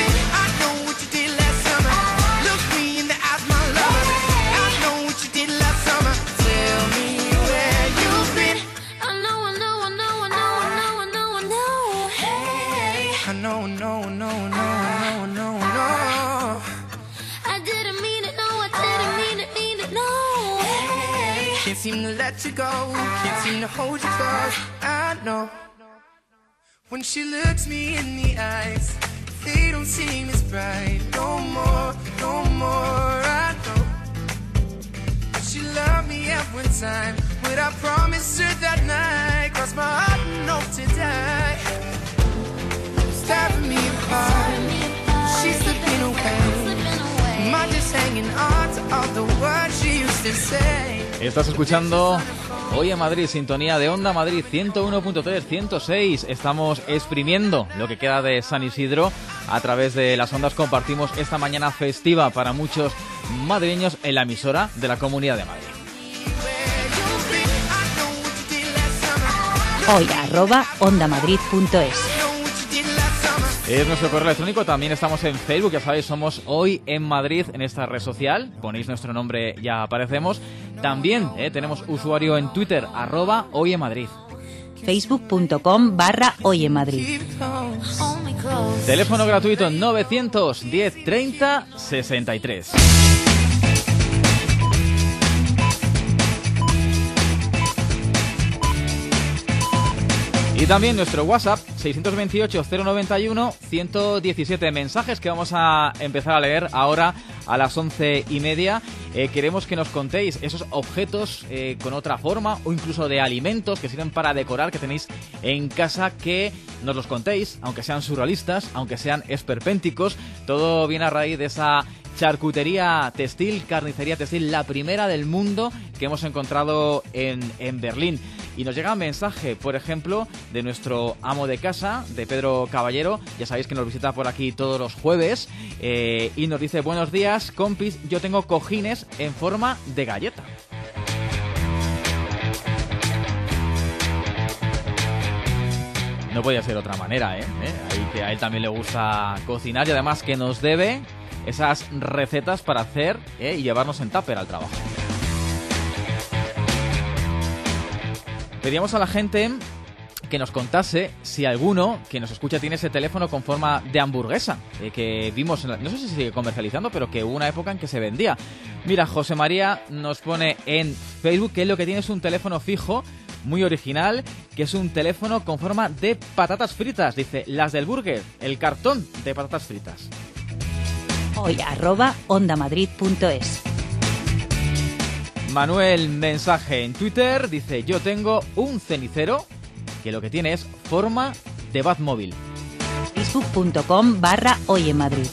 Speaker 1: let you go. Can't seem to hold you close. I know when she looks me in the eyes, they don't seem as bright. No more, no more. I know that she loved me every time. What I promised her that night, crossed my heart and hope to die. Stabbing me apart, she's slipping away. Am I just hanging on to all the words she used to say?
Speaker 10: Estás escuchando Hoy en Madrid, sintonía de Onda Madrid 101.3, 106. Estamos exprimiendo lo que queda de San Isidro. A través de las ondas compartimos esta mañana festiva para muchos madrileños en la emisora de la Comunidad de Madrid.
Speaker 14: hoy@ondamadrid.es.
Speaker 10: Es nuestro correo electrónico, también estamos en Facebook, ya sabéis, somos Hoy en Madrid en esta red social, ponéis nuestro nombre, ya aparecemos. También tenemos usuario en Twitter, @Hoy en Madrid.
Speaker 14: Facebook.com/Hoy en Madrid.
Speaker 10: Teléfono gratuito 910 30 63. Y también nuestro WhatsApp, 628-091-117. Mensajes que vamos a empezar a leer ahora a las 11:30. Queremos que nos contéis esos objetos con otra forma o incluso de alimentos que sirven para decorar que tenéis en casa, que nos los contéis, aunque sean surrealistas, aunque sean esperpénticos. Todo viene a raíz de esa charcutería textil, carnicería textil, la primera del mundo que hemos encontrado en Berlín. Y nos llega un mensaje, por ejemplo, de nuestro amo de casa, de Pedro Caballero. Ya sabéis que nos visita por aquí todos los jueves. Y nos dice: buenos días, compis, yo tengo cojines en forma de galleta. No podía ser de otra manera, Ahí que a él también le gusta cocinar y además que nos debe esas recetas para hacer y llevarnos en tupper al trabajo. Pedíamos a la gente que nos contase si alguno que nos escucha tiene ese teléfono con forma de hamburguesa, que vimos, no sé si sigue comercializando, pero que hubo una época en que se vendía. Mira, José María nos pone en Facebook que él lo que tiene es un teléfono fijo, muy original, que es un teléfono con forma de patatas fritas. Dice, las del burger, el cartón de patatas fritas.
Speaker 14: hoy@ondamadrid.es.
Speaker 10: Manuel, mensaje en Twitter, dice: yo tengo un cenicero que lo que tiene es forma de Batmóvil.
Speaker 14: Facebook.com/Hoy en Madrid.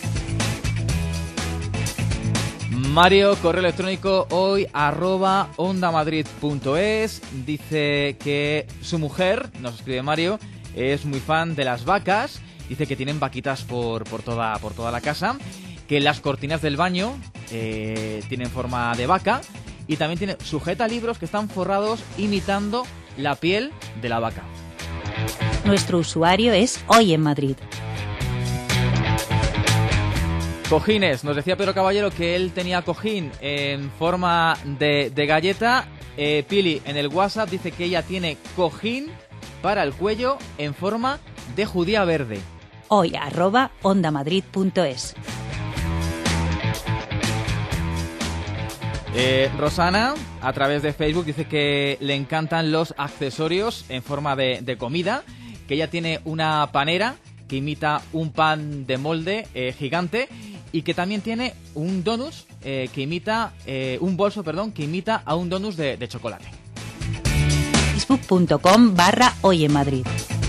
Speaker 10: Mario, correo electrónico hoy@ondamadrid.es. Dice que su mujer, nos escribe Mario, es muy fan de las vacas. Dice que tienen vaquitas por toda la casa, que las cortinas del baño tienen forma de vaca. Y también tiene sujetalibros que están forrados imitando la piel de la vaca.
Speaker 14: Nuestro usuario es Hoy en Madrid.
Speaker 10: Cojines. Nos decía Pedro Caballero que él tenía cojín en forma de galleta. Pili en el WhatsApp dice que ella tiene cojín para el cuello en forma de judía verde.
Speaker 14: hoy@ondamadrid.es.
Speaker 10: Rosana, a través de Facebook, dice que le encantan los accesorios en forma de comida, que ella tiene una panera que imita un pan de molde gigante y que también tiene un donus que imita, un bolso, que imita a un donus de chocolate.
Speaker 14: Facebook.com/Hoy en Madrid.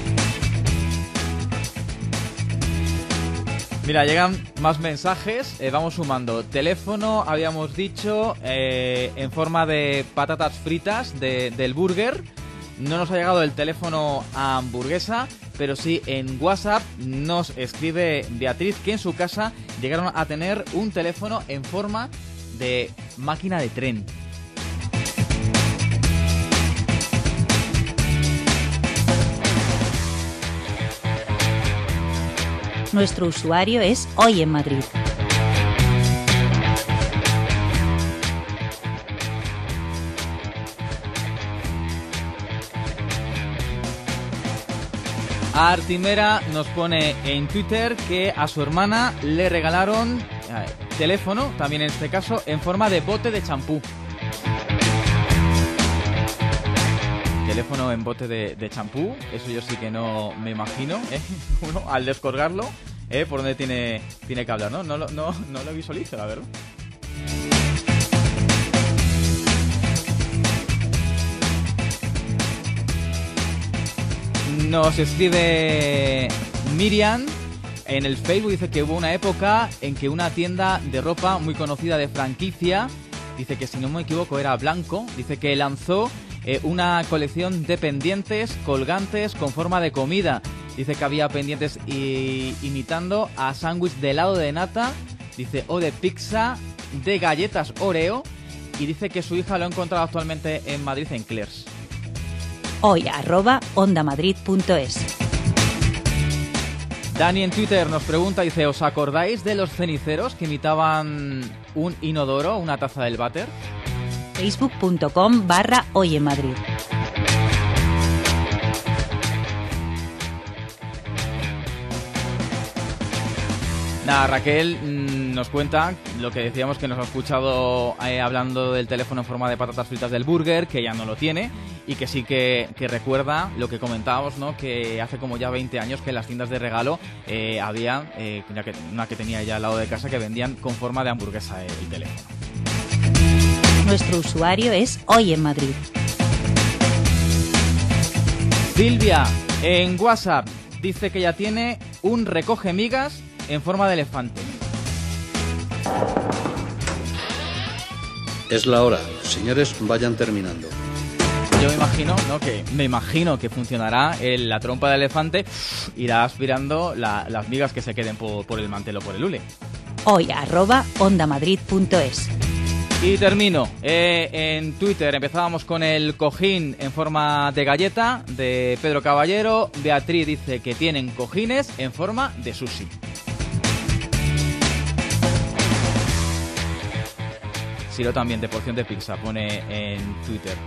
Speaker 10: Mira, llegan más mensajes, vamos sumando. Teléfono, habíamos dicho, en forma de patatas fritas del burger. No nos ha llegado el teléfono a hamburguesa, pero sí en WhatsApp nos escribe Beatriz que en su casa llegaron a tener un teléfono en forma de máquina de tren.
Speaker 14: Nuestro usuario es Hoy en Madrid.
Speaker 10: Artimera nos pone en Twitter que a su hermana le regalaron teléfono, también en este caso, en forma de bote de champú. teléfono en bote de champú, eso yo sí que no me imagino, uno al descolgarlo, por dónde tiene que hablar, ¿no? No lo visualizo, la verdad. Nos escribe Miriam en el Facebook, dice que hubo una época en que una tienda de ropa muy conocida de franquicia, dice que si no me equivoco era Blanco, dice que lanzó una colección de pendientes colgantes con forma de comida. Dice que había pendientes imitando a sándwich de helado de nata, dice, o de pizza, de galletas Oreo, y dice que su hija lo ha encontrado actualmente en Madrid, en Claire's.
Speaker 14: Hoy @ondamadrid.es.
Speaker 10: Dani en Twitter nos pregunta, dice, ¿os acordáis de los ceniceros que imitaban un inodoro, una taza del váter?
Speaker 14: Facebook.com/hoyenmadrid.
Speaker 10: Nada, Raquel nos cuenta lo que decíamos, que nos ha escuchado hablando del teléfono en forma de patatas fritas del burger, que ya no lo tiene, y que sí que recuerda lo que comentábamos, ¿no? Que hace como ya 20 años que en las tiendas de regalo había una que tenía ya al lado de casa, que vendían con forma de hamburguesa el teléfono.
Speaker 14: Nuestro usuario es Hoy en Madrid.
Speaker 10: Silvia en WhatsApp dice que ya tiene un recoge migas en forma de elefante.
Speaker 15: Es la hora, señores, vayan terminando.
Speaker 10: Yo me imagino que funcionará la trompa de elefante, irá aspirando las migas que se queden por el mantel o por el hule.
Speaker 14: Hoy @ondamadrid.es.
Speaker 10: Y termino. En Twitter empezábamos con el cojín en forma de galleta de Pedro Caballero. Beatriz dice que tienen cojines en forma de sushi. Siro también, de porción de pizza, pone en Twitter.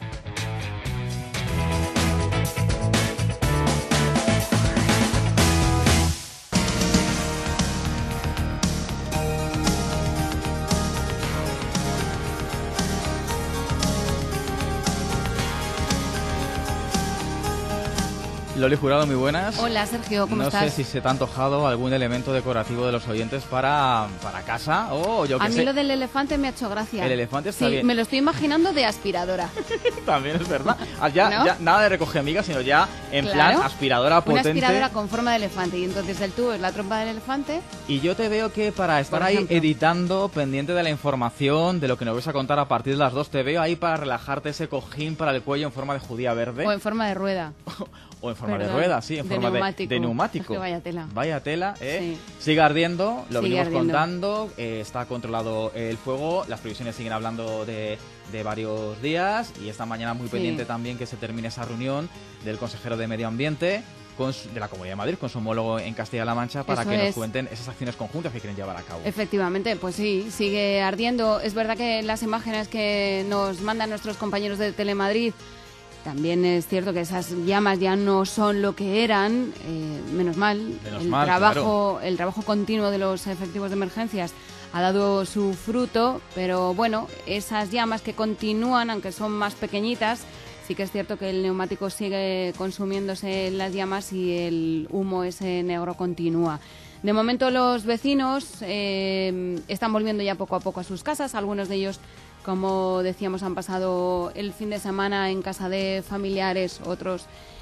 Speaker 10: Loli Jurado, muy buenas.
Speaker 11: Hola, Sergio, ¿cómo estás?
Speaker 10: No sé si se te ha antojado algún elemento decorativo de los oyentes para casa o yo qué sé.
Speaker 11: A mí lo del elefante me ha hecho gracia.
Speaker 10: El elefante está bien.
Speaker 11: Sí, me lo estoy imaginando de aspiradora.
Speaker 10: También es verdad. Ya nada de recoger migas, sino ya en plan aspiradora potente.
Speaker 11: Una aspiradora con forma de elefante, y entonces el tubo es la trompa del elefante.
Speaker 10: Y yo te veo que para estar ahí editando, pendiente de la información, de lo que nos vais a contar a partir de las 2, te veo ahí para relajarte ese cojín para el cuello en forma de judía verde.
Speaker 11: O en forma de rueda.
Speaker 10: O en forma de rueda, sí, en forma de neumático.
Speaker 11: Que vaya tela.
Speaker 10: Vaya tela,
Speaker 11: Sí.
Speaker 10: Sigue ardiendo, lo
Speaker 11: Sigue
Speaker 10: venimos
Speaker 11: ardiendo.
Speaker 10: contando, está controlado el fuego, las previsiones siguen hablando de varios días, y esta mañana muy pendiente también que se termine esa reunión del consejero de Medio Ambiente de la Comunidad de Madrid con su homólogo en Castilla-La Mancha para que nos cuenten esas acciones conjuntas que quieren llevar a cabo.
Speaker 11: Efectivamente, pues sí, sigue ardiendo. Es verdad que las imágenes que nos mandan nuestros compañeros de Telemadrid, también es cierto que esas llamas ya no son lo que eran, menos mal. El trabajo continuo de los efectivos de emergencias ha dado su fruto, pero bueno, esas llamas que continúan, aunque son más pequeñitas, sí que es cierto que el neumático sigue consumiéndose en las llamas y el humo ese negro continúa. De momento los vecinos están volviendo ya poco a poco a sus casas, algunos de ellos, como decíamos, han pasado el fin de semana en casa de familiares, otros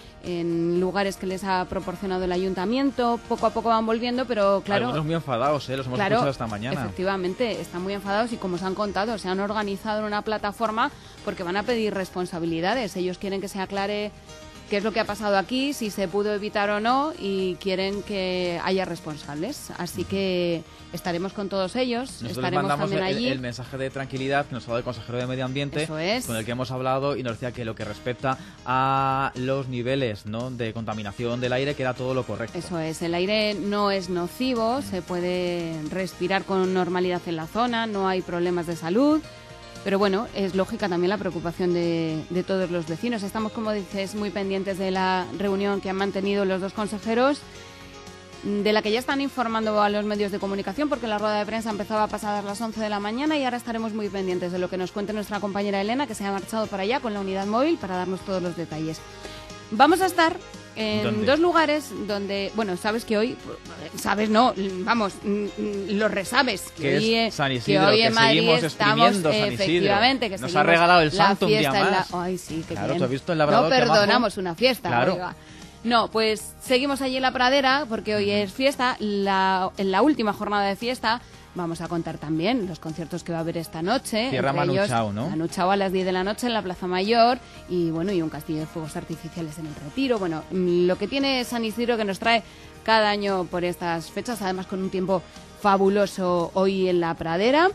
Speaker 11: en lugares que les ha proporcionado el ayuntamiento. Poco a poco van volviendo, pero claro...
Speaker 10: Algunos muy enfadados, los hemos escuchado esta mañana.
Speaker 11: Efectivamente, están muy enfadados y, como os han contado, se han organizado en una plataforma porque van a pedir responsabilidades. Ellos quieren que se aclare qué es lo que ha pasado aquí, si se pudo evitar o no, y quieren que haya responsables. Así que estaremos con todos ellos.
Speaker 10: Nosotros
Speaker 11: estaremos
Speaker 10: mandamos
Speaker 11: también allí.
Speaker 10: El mensaje de tranquilidad que nos ha dado el consejero de Medio Ambiente,
Speaker 11: Eso es.
Speaker 10: con el que hemos hablado, y nos decía que lo que respecta a los niveles, ¿no?, de contaminación del aire, que era todo lo correcto.
Speaker 11: Eso es, el aire no es nocivo, se puede respirar con normalidad en la zona, no hay problemas de salud. Pero bueno, es lógica también la preocupación de todos los vecinos. Estamos, como dices, muy pendientes de la reunión que han mantenido los dos consejeros. de la que ya están informando a los medios de comunicación, porque la rueda de prensa empezaba a pasar a las 11 de la mañana y ahora estaremos muy pendientes de lo que nos cuente nuestra compañera Elena, que se ha marchado para allá con la unidad móvil para darnos todos los detalles. Vamos a estar en dos lugares donde, bueno, sabes que hoy, sabes no, vamos, lo resabes.
Speaker 10: Que
Speaker 11: hoy,
Speaker 10: es San Isidro,
Speaker 11: que hoy
Speaker 10: que
Speaker 11: en Madrid
Speaker 10: seguimos
Speaker 11: exprimiendo
Speaker 10: San Isidro.
Speaker 11: Efectivamente, que
Speaker 10: nos ha regalado el santo un día
Speaker 11: fiesta
Speaker 10: más.
Speaker 11: Ay, sí, qué
Speaker 10: claro,
Speaker 11: bien.
Speaker 10: ¿tú has visto el labrador?
Speaker 11: No perdonamos una fiesta,
Speaker 10: claro.
Speaker 11: Oiga. No, pues seguimos allí en la pradera porque hoy es fiesta, en la última jornada de fiesta. Vamos a contar también los conciertos que va a haber esta noche.
Speaker 10: Cierra Manu Chao, ¿no?
Speaker 11: Manu Chao a las 10 de la noche en la Plaza Mayor y bueno, y un castillo de fuegos artificiales en el Retiro. Bueno, lo que tiene San Isidro que nos trae cada año por estas fechas, además con un tiempo fabuloso hoy en la pradera.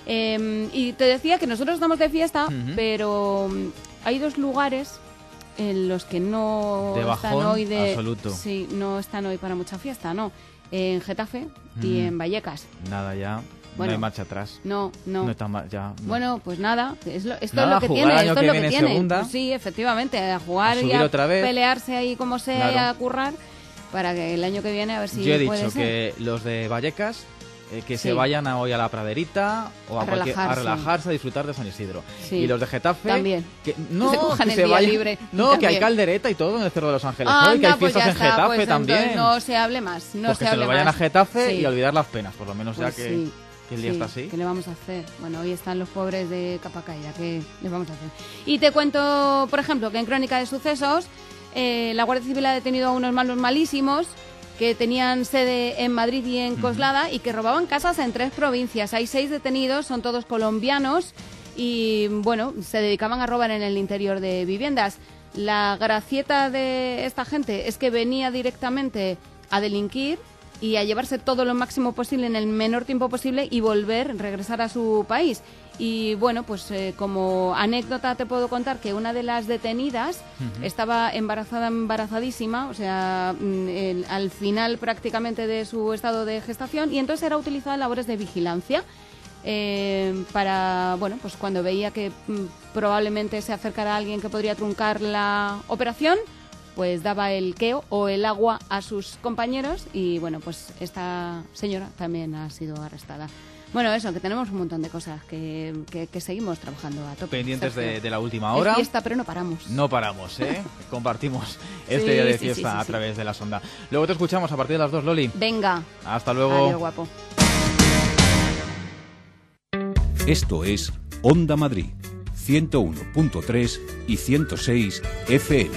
Speaker 11: Y te decía que nosotros estamos de fiesta, pero hay dos lugares en los que no
Speaker 10: de
Speaker 11: están
Speaker 10: bajón
Speaker 11: hoy
Speaker 10: absoluto.
Speaker 11: Sí, no están hoy para mucha fiesta, no. En Getafe y en Vallecas.
Speaker 10: Nada, ya. Bueno, no hay marcha atrás.
Speaker 11: No.
Speaker 10: No está ya. No.
Speaker 11: Bueno, pues nada. Esto
Speaker 10: nada,
Speaker 11: es lo que tiene. Esto es lo que tiene.
Speaker 10: Segunda,
Speaker 11: pues sí, efectivamente. A jugar y a pelearse ahí como sea y a currar para que el año que viene a ver si
Speaker 10: yo he
Speaker 11: puede
Speaker 10: dicho
Speaker 11: ser.
Speaker 10: Que los de Vallecas que
Speaker 11: sí.
Speaker 10: se vayan hoy a la praderita o a relajarse, a disfrutar de San Isidro.
Speaker 11: Sí.
Speaker 10: Y los de Getafe
Speaker 11: también.
Speaker 10: Que no,
Speaker 11: se cojan
Speaker 10: que
Speaker 11: el
Speaker 10: se
Speaker 11: día
Speaker 10: vayan,
Speaker 11: libre.
Speaker 10: no,
Speaker 11: también.
Speaker 10: que hay caldereta y todo en el Cerro de los Ángeles.
Speaker 11: Anda,
Speaker 10: que hay
Speaker 11: pues
Speaker 10: fiestas en Getafe
Speaker 11: pues
Speaker 10: también.
Speaker 11: No se hable más. No
Speaker 10: pues
Speaker 11: se
Speaker 10: que
Speaker 11: hable
Speaker 10: se lo vayan
Speaker 11: más.
Speaker 10: a Getafe
Speaker 11: sí.
Speaker 10: y a olvidar las penas, por lo menos
Speaker 11: pues
Speaker 10: ya que...
Speaker 11: Sí.
Speaker 10: Que el día está así.
Speaker 11: ¿Qué le vamos a hacer? Bueno, hoy están los pobres de capa caída. ¿Qué les vamos a hacer? Y te cuento, por ejemplo, que en Crónica de Sucesos la Guardia Civil ha detenido a unos malos malísimos que tenían sede en Madrid y en Coslada y que robaban casas en 3 provincias. Hay 6 detenidos, son todos colombianos y, bueno, se dedicaban a robar en el interior de viviendas. La gracieta de esta gente es que venía directamente a delinquir y a llevarse todo lo máximo posible en el menor tiempo posible y regresar a su país. Y bueno, pues como anécdota te puedo contar que una de las detenidas estaba embarazadísima, o sea, al final prácticamente de su estado de gestación, y entonces era utilizada en labores de vigilancia para, bueno, pues cuando veía que probablemente se acercara a alguien que podría truncar la operación, pues daba el queo o el agua a sus compañeros y, bueno, pues esta señora también ha sido arrestada. Bueno, eso, que tenemos un montón de cosas que seguimos trabajando a tope.
Speaker 10: Pendientes de la última hora.
Speaker 11: Es fiesta, pero no paramos.
Speaker 10: No paramos, ¿eh? Compartimos este día de fiesta a través de la sonda. Luego te escuchamos a partir de las 2, Loli.
Speaker 11: Venga.
Speaker 10: Hasta luego.
Speaker 11: Adiós, guapo.
Speaker 9: Esto es Onda Madrid, 101.3 y 106 FM.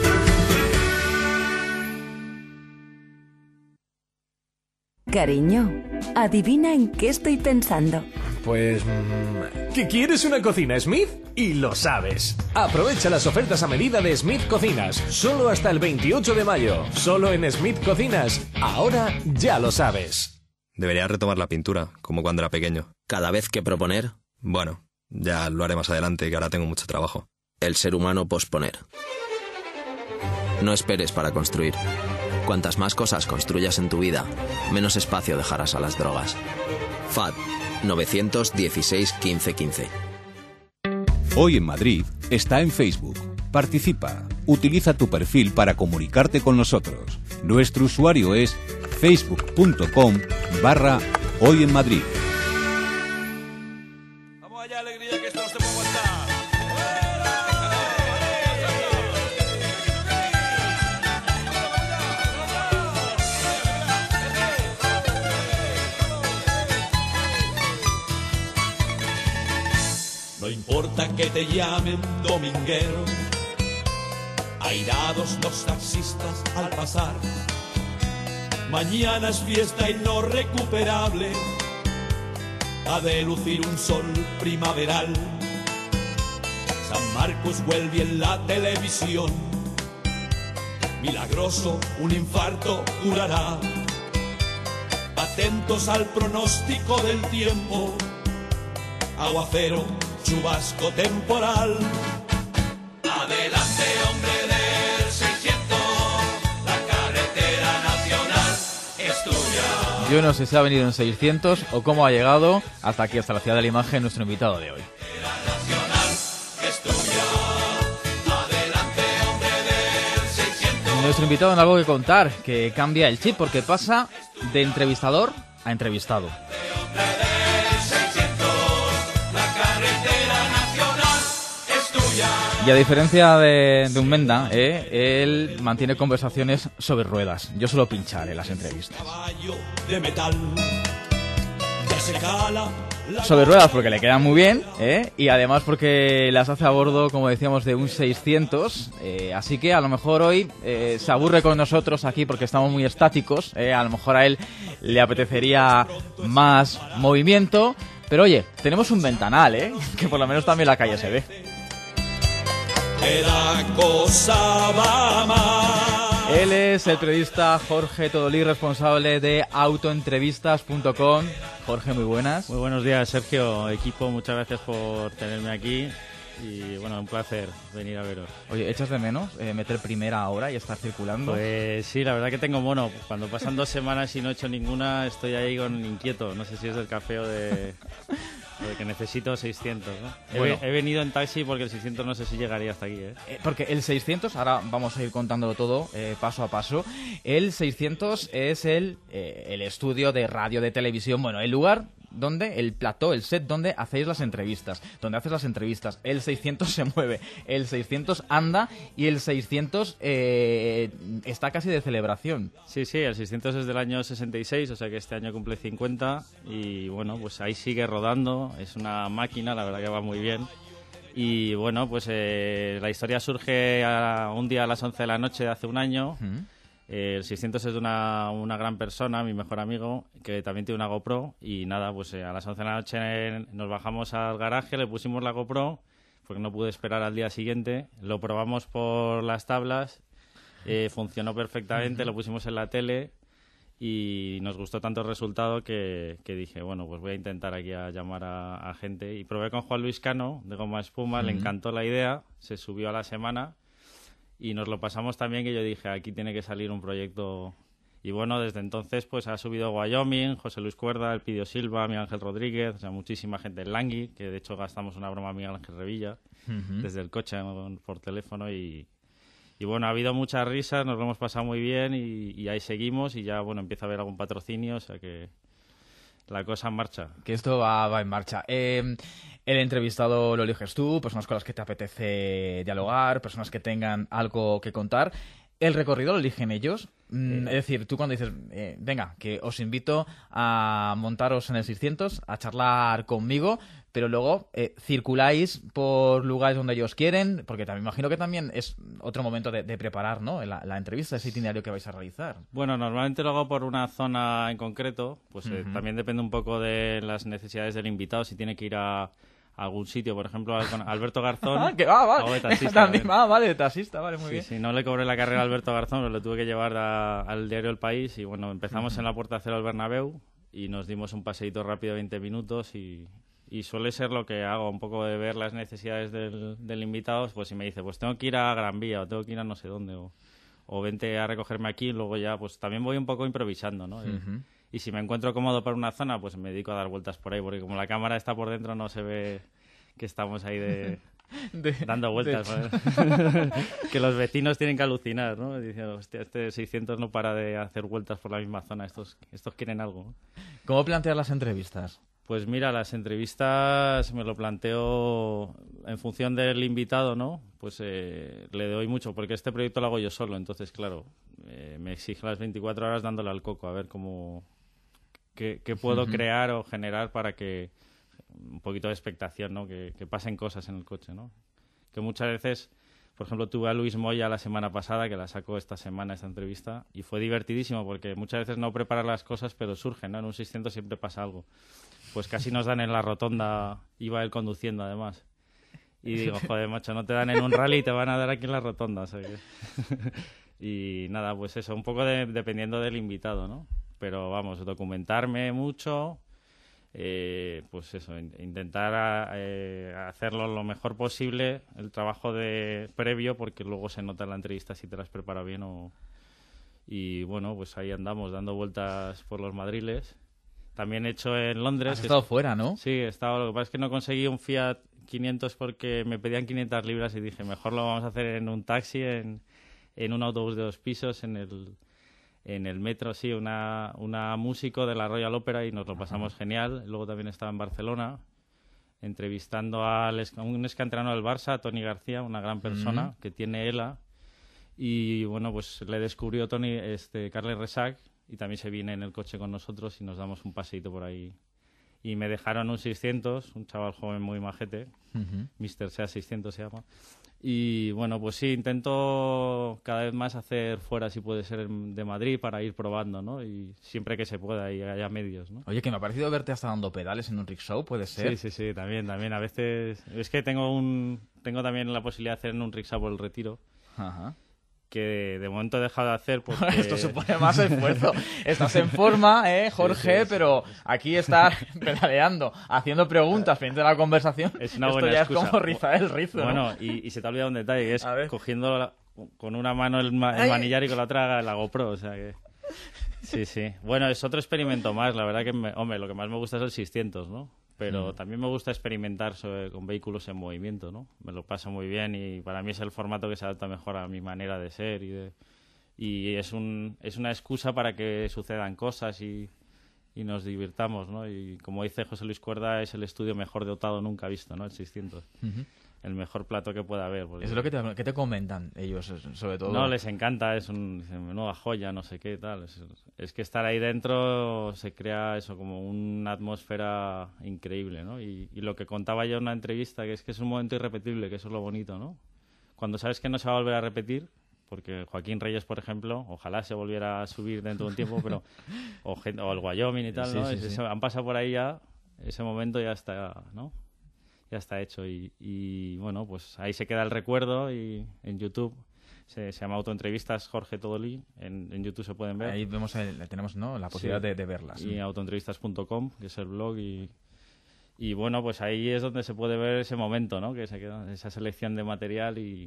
Speaker 16: Cariño, adivina en qué estoy pensando.
Speaker 17: Pues... ¿que quieres una cocina Smith? Y lo sabes. Aprovecha las ofertas a medida de Smith Cocinas. Solo hasta el 28 de mayo. Solo en Smith Cocinas. Ahora ya lo sabes.
Speaker 18: Debería retomar la pintura, como cuando era pequeño.
Speaker 19: ¿Cada vez que proponer?
Speaker 18: Bueno, ya lo haré más adelante, que ahora tengo mucho trabajo.
Speaker 19: El ser humano posponer. No esperes para construir. Cuantas más cosas construyas en tu vida, menos espacio dejarás a las drogas. FAD 916 1515.
Speaker 9: Hoy en Madrid está en Facebook. Participa. Utiliza tu perfil para comunicarte con nosotros. Nuestro usuario es facebook.com/Hoy en Madrid.
Speaker 20: Vamos allá, alegría, que esto no se puede aguantar. No importa que te llamen dominguero, airados los taxistas al pasar. Mañana es fiesta y no recuperable, ha de lucir un sol primaveral. San Marcos vuelve en la televisión, milagroso un infarto curará. Atentos al pronóstico del tiempo, aguacero, chubasco temporal. Adelante, hombre del 600, la carretera nacional es tuya.
Speaker 10: Yo no sé si ha venido en 600 o cómo ha llegado hasta aquí, hasta la ciudad de la imagen, nuestro invitado de hoy. nuestro invitado en algo que contar, que cambia el chip porque pasa de entrevistador a entrevistado. Y a diferencia de un Menda, él mantiene conversaciones sobre ruedas. Yo suelo pinchar en las entrevistas. Sobre ruedas porque le quedan muy bien, y además porque las hace a bordo, como decíamos, de un 600, así que a lo mejor hoy se aburre con nosotros aquí porque estamos muy estáticos, a lo mejor a él le apetecería más movimiento, pero oye, tenemos un ventanal, que por lo menos también la calle se ve. Él es el periodista Jorge Todolí, responsable de autoentrevistas.com. Jorge, muy buenas.
Speaker 21: Muy buenos días, Sergio. Equipo, muchas gracias por tenerme aquí. Y bueno, un placer venir a veros.
Speaker 10: Oye, ¿echas de menos meter primera hora y estar circulando?
Speaker 21: Pues sí, la verdad que tengo mono. Cuando pasan 2 semanas y no he hecho ninguna, estoy ahí con inquieto. No sé si es del café o de que necesito 600, ¿no? Bueno. He venido en taxi porque el 600 no sé si llegaría hasta aquí,
Speaker 10: Porque el 600, ahora vamos a ir contándolo todo paso a paso. El 600 es el estudio de radio, de televisión, bueno, el lugar donde, el plató, el set donde hacéis las entrevistas, donde haces las entrevistas. El 600 se mueve, el 600 anda y el 600 está casi de celebración.
Speaker 21: Sí, el 600 es del año 66, o sea que este año cumple 50 y bueno, pues ahí sigue rodando, es una máquina, la verdad que va muy bien. Y bueno, pues la historia surge un día a las 11 de la noche de hace un año. El 600 es de una gran persona, mi mejor amigo, que también tiene una GoPro. Y nada, pues a las 11 de la noche nos bajamos al garaje, le pusimos la GoPro, porque no pude esperar al día siguiente. Lo probamos por las tablas, funcionó perfectamente, lo pusimos en la tele y nos gustó tanto el resultado que dije, bueno, pues voy a intentar aquí a llamar a gente. Y probé con Juan Luis Cano, de Goma Espuma, le encantó la idea, se subió a la semana. Y nos lo pasamos también, que yo dije, aquí tiene que salir un proyecto. Y bueno, desde entonces pues ha subido Wyoming, José Luis Cuerda, Elpidio Silva, Miguel Ángel Rodríguez, o sea, muchísima gente en Langui, que de hecho gastamos una broma a Miguel Ángel Revilla, desde el coche por teléfono. Y bueno, ha habido muchas risas, nos lo hemos pasado muy bien y ahí seguimos y ya, bueno, empieza a haber algún patrocinio, o sea que la cosa en marcha.
Speaker 10: Que esto va en marcha. El entrevistado lo eliges tú, personas con las que te apetece dialogar, personas que tengan algo que contar. ¿El recorrido lo eligen ellos? Es decir, tú cuando dices, venga, que os invito a montaros en el 600, a charlar conmigo, pero luego circuláis por lugares donde ellos quieren, porque también imagino que también es otro momento de preparar, ¿no? la entrevista, ese itinerario que vais a realizar.
Speaker 21: Bueno, normalmente lo hago por una zona en concreto, pues también depende un poco de las necesidades del invitado, si tiene que ir a algún sitio, por ejemplo, con Alberto Garzón.
Speaker 10: Que vale. De taxista, vale, de taxista, vale, muy bien.
Speaker 21: Sí, no le cobré la carrera a Alberto Garzón, pero lo tuve que llevar al diario El País y bueno, empezamos en la Puerta Cero del Bernabéu y nos dimos un paseíto rápido de 20 minutos y suele ser lo que hago, un poco de ver las necesidades del invitado, pues si me dice, pues tengo que ir a Gran Vía o tengo que ir a no sé dónde o vente a recogerme aquí y luego ya, pues también voy un poco improvisando, ¿no? Y si me encuentro cómodo para una zona, pues me dedico a dar vueltas por ahí, porque como la cámara está por dentro no se ve que estamos ahí dando vueltas. Que los vecinos tienen que alucinar, ¿no? Diciendo, hostia, este 600 no para de hacer vueltas por la misma zona, estos quieren algo, ¿no?
Speaker 10: ¿Cómo planteas las entrevistas?
Speaker 21: Pues mira, las entrevistas me lo planteo en función del invitado, ¿no? Pues le doy mucho, porque este proyecto lo hago yo solo, entonces, claro, me exige las 24 horas dándole al coco, a ver qué puedo crear o generar para que un poquito de expectación, ¿no? Que pasen cosas en el coche, ¿no? Que muchas veces, por ejemplo, tuve a Luis Moya la semana pasada, que la sacó esta semana esta entrevista, y fue divertidísimo, porque muchas veces no preparas las cosas, pero surgen, ¿no? En un 600 siempre pasa algo. Pues casi nos dan en la rotonda, iba él conduciendo además. Y digo, joder, macho, no te dan en un rally, te van a dar aquí en la rotonda, ¿sabes? Y nada, pues eso, un poco dependiendo del invitado, ¿no? Pero vamos, documentarme mucho, pues eso, intentar hacerlo lo mejor posible, el trabajo previo, porque luego se nota en la entrevista si te la has preparado bien y bueno, pues ahí andamos dando vueltas por los madriles. También he hecho en Londres.
Speaker 10: Has estado fuera, ¿no?
Speaker 21: Sí, he estado. Lo que pasa es que no conseguí un Fiat 500 porque me pedían 500 libras y dije, mejor lo vamos a hacer en un taxi en en un autobús de 2 pisos en el metro, sí, una músico de la Royal Opera y nos lo pasamos genial. Luego también estaba en Barcelona entrevistando a un excanterano del Barça, Toni García, una gran persona que tiene ELA. Y bueno, pues le descubrió Toni, Carles Resac, y también se viene en el coche con nosotros y nos damos un paseíto por ahí. Y me dejaron un 600, un chaval joven muy majete, Mr. Sea 600 se llama. Y bueno, pues sí, intento cada vez más hacer fuera, si puede ser de Madrid, para ir probando, ¿no? Y siempre que se pueda y haya medios, ¿no?
Speaker 10: Oye, que me ha parecido verte hasta dando pedales en un rickshaw, ¿puede ser?
Speaker 21: Sí, también. A veces... Es que tengo también la posibilidad de hacer en un rickshaw por el Retiro.
Speaker 10: Ajá.
Speaker 21: Que de momento he dejado de hacer porque...
Speaker 10: Esto supone más esfuerzo. Estás en forma, Jorge, pero aquí estás pedaleando, haciendo preguntas, pendiente de la conversación.
Speaker 21: Es una
Speaker 10: Esto
Speaker 21: buena
Speaker 10: ya
Speaker 21: excusa.
Speaker 10: Es como rizar el rizo,
Speaker 21: Bueno,
Speaker 10: ¿no?
Speaker 21: y se te ha olvidado un detalle, que es cogiendo con una mano el manillar y con la otra la GoPro, o sea que... Sí. Bueno, es otro experimento más, la verdad que, lo que más me gusta es el 600, ¿no? Pero también me gusta experimentar con vehículos en movimiento, ¿no? Me lo paso muy bien y para mí es el formato que se adapta mejor a mi manera de ser y es una excusa para que sucedan cosas y nos divirtamos, ¿no? Y como dice José Luis Cuerda, es el estudio mejor dotado nunca visto, ¿no? El 600. El mejor plato que pueda haber.
Speaker 10: Es lo que te comentan ellos, sobre todo.
Speaker 21: No, les encanta, dicen, menuda joya, no sé qué, tal. Es que estar ahí dentro se crea eso, como una atmósfera increíble, ¿no? Y lo que contaba yo en una entrevista, que es un momento irrepetible, que eso es lo bonito, ¿no? Cuando sabes que no se va a volver a repetir, porque Joaquín Reyes, por ejemplo, ojalá se volviera a subir dentro de un tiempo, pero o el Wyoming y tal, ¿no? Sí. Han pasado por ahí ya, ese momento ya está, ¿no? Ya está hecho y bueno, pues ahí se queda el recuerdo y en YouTube se llama Autoentrevistas Jorge Todolí, en YouTube se pueden ver.
Speaker 10: Ahí tenemos, ¿no?, la posibilidad de verlas.
Speaker 21: Y autoentrevistas.com, que es el blog y bueno, pues ahí es donde se puede ver ese momento, ¿no?, que se queda esa selección de material y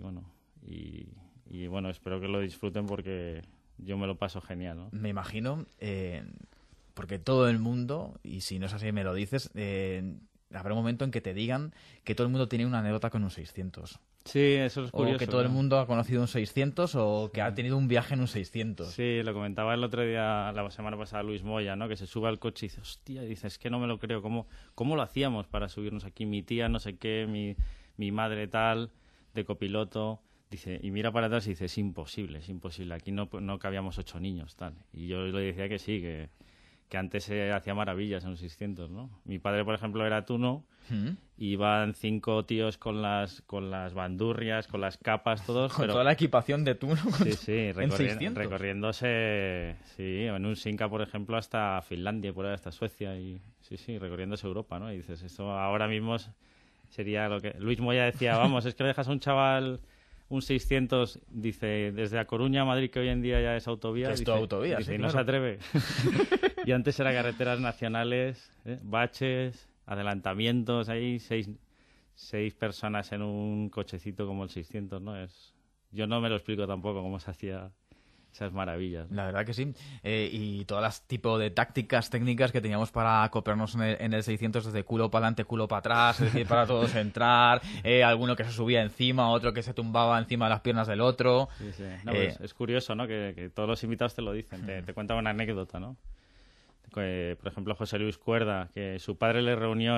Speaker 21: bueno, espero que lo disfruten porque yo me lo paso genial, ¿no?
Speaker 10: Me imagino, porque todo el mundo, y si no es así me lo dices, habrá un momento en que te digan que todo el mundo tiene una anécdota con un 600.
Speaker 21: Sí, eso es curioso.
Speaker 10: O que todo el mundo ha conocido un 600 o que ha tenido un viaje en un 600.
Speaker 21: Sí, lo comentaba el otro día, la semana pasada, Luis Moya, ¿no? Que se sube al coche y dice, hostia, es que no me lo creo, ¿cómo lo hacíamos para subirnos aquí? Mi tía no sé qué, mi madre tal, de copiloto, dice, y mira para atrás y dice, es imposible, aquí no cabíamos 8 niños, tal. Y yo le decía que sí, que antes se hacía maravillas en los 600, ¿no? Mi padre, por ejemplo, era tuno, iban 5 tíos con las bandurrias, con las capas, todos.
Speaker 10: Con toda la equipación de tuno.
Speaker 21: Sí, recorriéndose, en un Sinca, por ejemplo, hasta Finlandia, por ahí hasta Suecia, y recorriéndose Europa, ¿no? Y dices, esto ahora mismo sería lo que... Luis Moya decía, vamos, es que le dejas a un chaval... Un 600, dice, desde A Coruña a Madrid, que hoy en día ya es autovía.
Speaker 10: Es autovía,
Speaker 21: dice,
Speaker 10: sí,
Speaker 21: y
Speaker 10: claro.
Speaker 21: No se atreve. Y antes era carreteras nacionales, baches, adelantamientos, ahí 6 personas en un cochecito como el 600, ¿no? Yo no me lo explico tampoco cómo se hacía esas maravillas, ¿no?
Speaker 10: La verdad que sí. Y todas las tipos de tácticas, técnicas que teníamos para acoplarnos en el 600, desde culo para adelante, culo para atrás, es decir, para todos entrar, alguno que se subía encima, otro que se tumbaba encima de las piernas del otro.
Speaker 21: Sí. No, pues es curioso, ¿no? Que todos los invitados te lo dicen, te cuentan una anécdota, ¿no? Por ejemplo, José Luis Cuerda, que su padre le reunió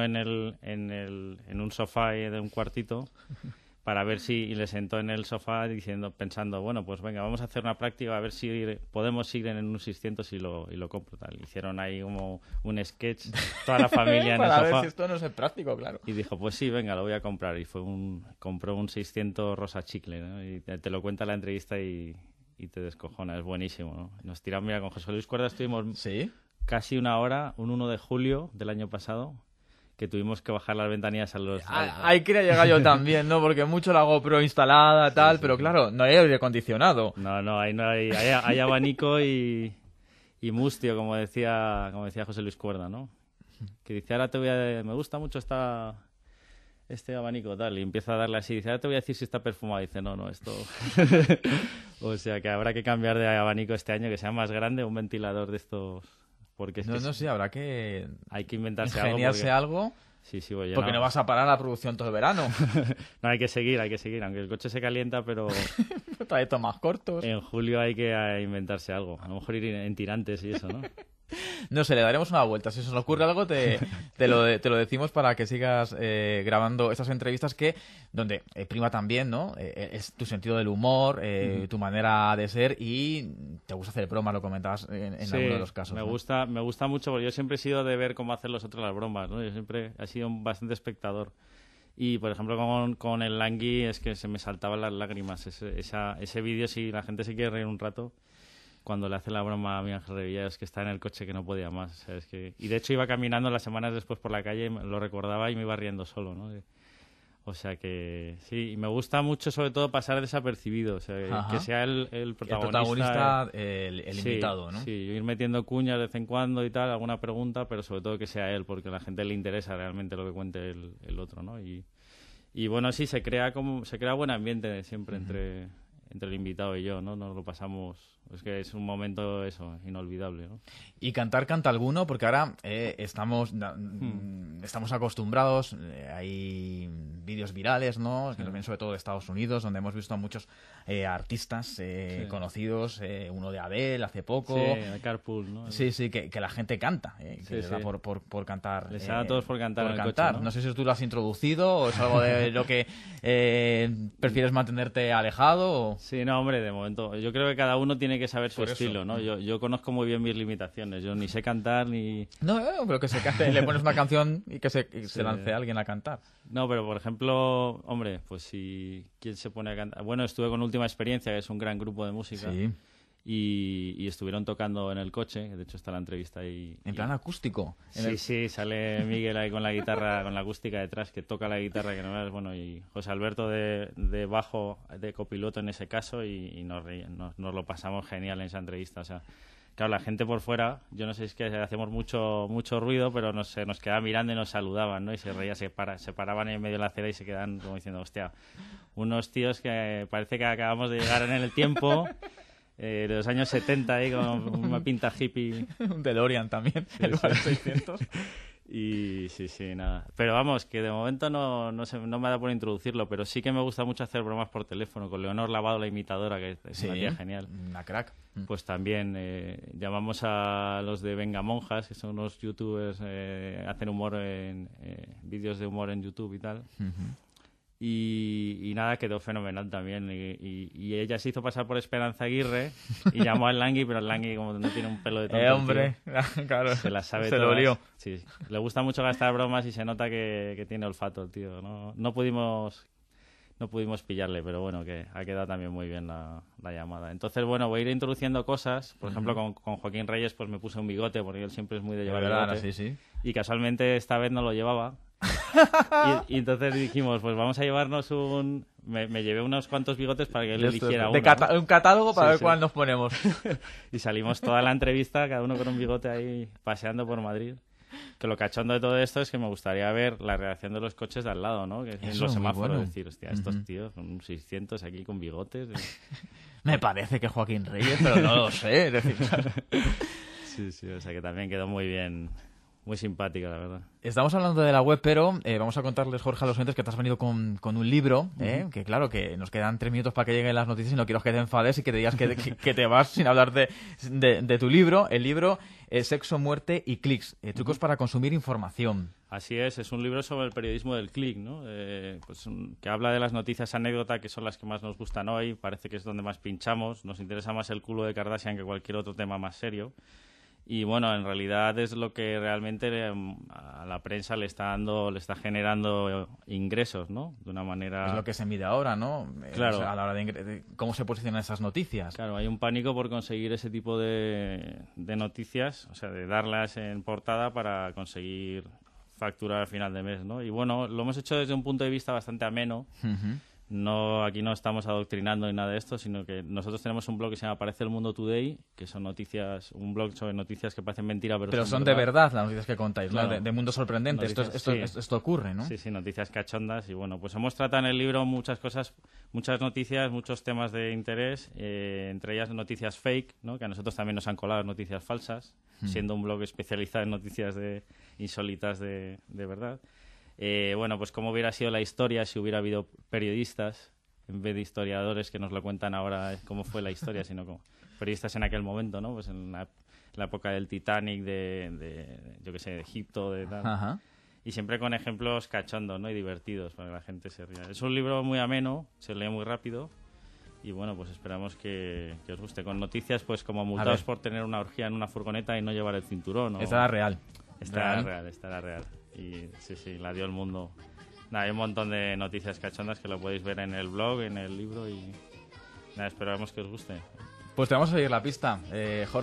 Speaker 21: en un sofá de un cuartito para ver y le sentó en el sofá pensando, bueno, pues venga, vamos a hacer una práctica a ver si podemos ir en un 600 y lo compro, tal. Hicieron ahí como un sketch, toda la familia en el sofá.
Speaker 10: Para ver si esto no es práctico, claro.
Speaker 21: Y dijo, pues sí, venga, lo voy a comprar. Y compró un 600 rosa chicle, ¿no? Y te lo cuenta la entrevista y te descojona, es buenísimo, ¿no? Nos tiramos, mira, con José Luis Cuerda estuvimos casi una hora, un 1 de julio del año pasado, que tuvimos que bajar las ventanillas a los...
Speaker 10: Ahí quería llegar yo también, ¿no? Porque mucho la GoPro instalada, tal, pero claro, no hay aire acondicionado.
Speaker 21: No, ahí no hay... Hay abanico y mustio, como decía José Luis Cuerda, ¿no? Que dice, ahora me gusta mucho este abanico, tal, y empieza a darle así, dice, ahora te voy a decir si está perfumado. Dice, no, esto... O sea, que habrá que cambiar de abanico este año, que sea más grande, un ventilador de estos... Porque
Speaker 10: sí, habrá que...
Speaker 21: Hay que inventarse
Speaker 10: ingeniarse algo.
Speaker 21: Sí, voy
Speaker 10: porque no vas a parar la producción todo el verano.
Speaker 21: No, hay que seguir, aunque el coche se calienta, pero...
Speaker 10: Trayectos más cortos.
Speaker 21: En julio hay que inventarse algo, a lo mejor ir en tirantes y eso, ¿no?
Speaker 10: No sé, le daremos una vuelta. Si se nos ocurre algo, te lo decimos para que sigas grabando estas entrevistas donde prima también, ¿no? Es tu sentido del humor, tu manera de ser y te gusta hacer bromas, lo comentabas en alguno de los casos.
Speaker 21: Me
Speaker 10: ¿no?
Speaker 21: gusta mucho porque yo siempre he sido de ver cómo hacen los otros las bromas, ¿no? Yo siempre he sido bastante espectador. Y, por ejemplo, con el Langui es que se me saltaban las lágrimas. Ese vídeo, si la gente se quiere reír un rato... Cuando le hace la broma a mi Ángel Revilla, es que está en el coche que no podía más. O sea, y de hecho iba caminando las semanas después por la calle, lo recordaba y me iba riendo solo, ¿no? O sea que sí, y me gusta mucho sobre todo pasar desapercibido, o sea, que sea el protagonista.
Speaker 10: El invitado, ¿no?
Speaker 21: Sí, ir metiendo cuñas de vez en cuando y tal, alguna pregunta, pero sobre todo que sea él, porque a la gente le interesa realmente lo que cuente el otro, ¿no? Y bueno, sí, se crea buen ambiente siempre entre el invitado y yo, ¿no? Nos lo pasamos... Es que es un momento, inolvidable, ¿no?
Speaker 10: ¿Y canta alguno? Porque ahora estamos acostumbrados, hay vídeos virales, ¿no? Que nos vienen sobre todo de Estados Unidos, donde hemos visto a muchos artistas conocidos, uno de Adele hace poco.
Speaker 21: Sí, Carpool, ¿no?
Speaker 10: Sí, que la gente canta, que les da por cantar.
Speaker 21: Les da a todos por cantar en el
Speaker 10: cantar.
Speaker 21: coche, ¿no?
Speaker 10: No sé si tú lo has introducido o es algo de lo que prefieres mantenerte alejado. O...
Speaker 21: Sí, no, hombre, de momento. Yo creo que cada uno tiene que saber su estilo, ¿no? Yo conozco muy bien mis limitaciones. Yo ni sé cantar ni...
Speaker 10: No, pero que se cante, le pones una canción y que se lance alguien a cantar.
Speaker 21: No, pero por ejemplo, hombre, pues si... ¿Quién se pone a cantar? Bueno, estuve con Última Experiencia, que es un gran grupo de música.
Speaker 10: Sí.
Speaker 21: Y estuvieron tocando en el coche, de hecho está la entrevista ahí.
Speaker 10: ¿En plan acústico?
Speaker 21: Sí, sale Miguel ahí con la guitarra, con la acústica detrás, que toca la guitarra, que no veas, bueno, y José Alberto de bajo, de copiloto en ese caso, y nos lo pasamos genial en esa entrevista, o sea... Claro, la gente por fuera, yo no sé si es que hacemos mucho ruido, pero nos quedaban mirando y nos saludaban, ¿no? Y se reían, se paraban en medio de la acera y se quedan como diciendo, hostia, unos tíos que parece que acabamos de llegar en el tiempo... de los años 70 ahí con una pinta hippie.
Speaker 10: Un DeLorean también,
Speaker 21: sí,
Speaker 10: el 600.
Speaker 21: Y sí, nada. Pero vamos, que de momento no me da por introducirlo, pero sí que me gusta mucho hacer bromas por teléfono con Leonor Lavado, la imitadora, que es una tía genial.
Speaker 10: Una crack.
Speaker 21: Pues también llamamos a los de Venga Monjas, que son unos youtubers, hacen humor vídeos de humor en YouTube y tal. Y nada, quedó fenomenal también. Y ella se hizo pasar por Esperanza Aguirre y llamó al Langui, pero el Langui, como no tiene un pelo de tonto,
Speaker 10: hombre, claro,
Speaker 21: se las sabe
Speaker 10: se
Speaker 21: todas.
Speaker 10: lo lió.
Speaker 21: Sí, le gusta mucho gastar bromas y se nota que tiene olfato el tío. No pudimos pillarle, pero bueno, que ha quedado también muy bien la llamada. Entonces, bueno, voy a ir introduciendo cosas. Por ejemplo, con Joaquín Reyes pues me puse un bigote, porque él siempre es muy de llevar bigote.
Speaker 10: Sí.
Speaker 21: Y casualmente esta vez no lo llevaba. y entonces dijimos, pues vamos a llevarnos me llevé unos cuantos bigotes para que él eligiera uno.
Speaker 10: Un catálogo para ver cuál nos ponemos.
Speaker 21: Y salimos toda la entrevista, cada uno con un bigote ahí paseando por Madrid. Que lo cachondo de todo esto es que me gustaría ver la reacción de los coches de al lado, ¿no? Que en los semáforos, decir, hostia, estos tíos con 600 aquí con bigotes.
Speaker 10: Me parece que Joaquín Reyes, pero no lo sé. Es decir,
Speaker 21: sí, o sea que también quedó muy bien. Muy simpática, la verdad.
Speaker 10: Estamos hablando de la web, pero vamos a contarles, Jorge, a los oyentes que te has venido con un libro, que claro, que nos quedan 3 minutos para que lleguen las noticias y no quiero que te enfades y que te digas que te vas sin hablar de tu libro. El libro Sexo, Muerte y Clics, trucos para consumir información.
Speaker 21: Así es un libro sobre el periodismo del clic, ¿no? Que habla de las noticias anécdota, que son las que más nos gustan hoy, parece que es donde más pinchamos, nos interesa más el culo de Kardashian que cualquier otro tema más serio. Y bueno, en realidad es lo que realmente a la prensa le está generando ingresos, ¿no? De una manera...
Speaker 10: Es lo que se mide ahora, ¿no?
Speaker 21: Claro.
Speaker 10: O sea, a la hora de cómo se posicionan esas noticias.
Speaker 21: Claro, hay un pánico por conseguir ese tipo de noticias, o sea, de darlas en portada para conseguir facturar al final de mes, ¿no? Y bueno, lo hemos hecho desde un punto de vista bastante ameno. Aquí no estamos adoctrinando ni nada de esto, sino que nosotros tenemos un blog que se llama Parece el Mundo Today, que son noticias, un blog sobre noticias que parecen mentira, pero
Speaker 10: son de verdad las noticias que contáis,
Speaker 21: claro.
Speaker 10: ¿no? De mundo sorprendente. Esto ocurre, ¿no?
Speaker 21: Sí, noticias cachondas. Y bueno, pues hemos tratado en el libro muchas cosas, muchas noticias, muchos temas de interés, entre ellas noticias fake, ¿no? Que a nosotros también nos han colado noticias falsas, siendo un blog especializado en noticias insólitas de verdad. bueno, pues cómo hubiera sido la historia si hubiera habido periodistas en vez de historiadores que nos lo cuentan ahora cómo fue la historia, sino como periodistas en aquel momento, ¿no? Pues en la época del Titanic, yo qué sé, de Egipto, de tal.
Speaker 10: Ajá.
Speaker 21: Y siempre con ejemplos cachondos, ¿no? Y divertidos para que la gente se ría. Es un libro muy ameno, se lee muy rápido y bueno, pues esperamos que os guste. Con noticias, pues como multados por tener una orgía en una furgoneta y no llevar el cinturón, ¿no?
Speaker 10: Estará real.
Speaker 21: Estará real. Y sí, la dio el mundo. Nada, hay un montón de noticias cachondas que lo podéis ver en el blog, en el libro y nada, esperamos que os guste.
Speaker 10: Pues te vamos a seguir la pista. Jorge.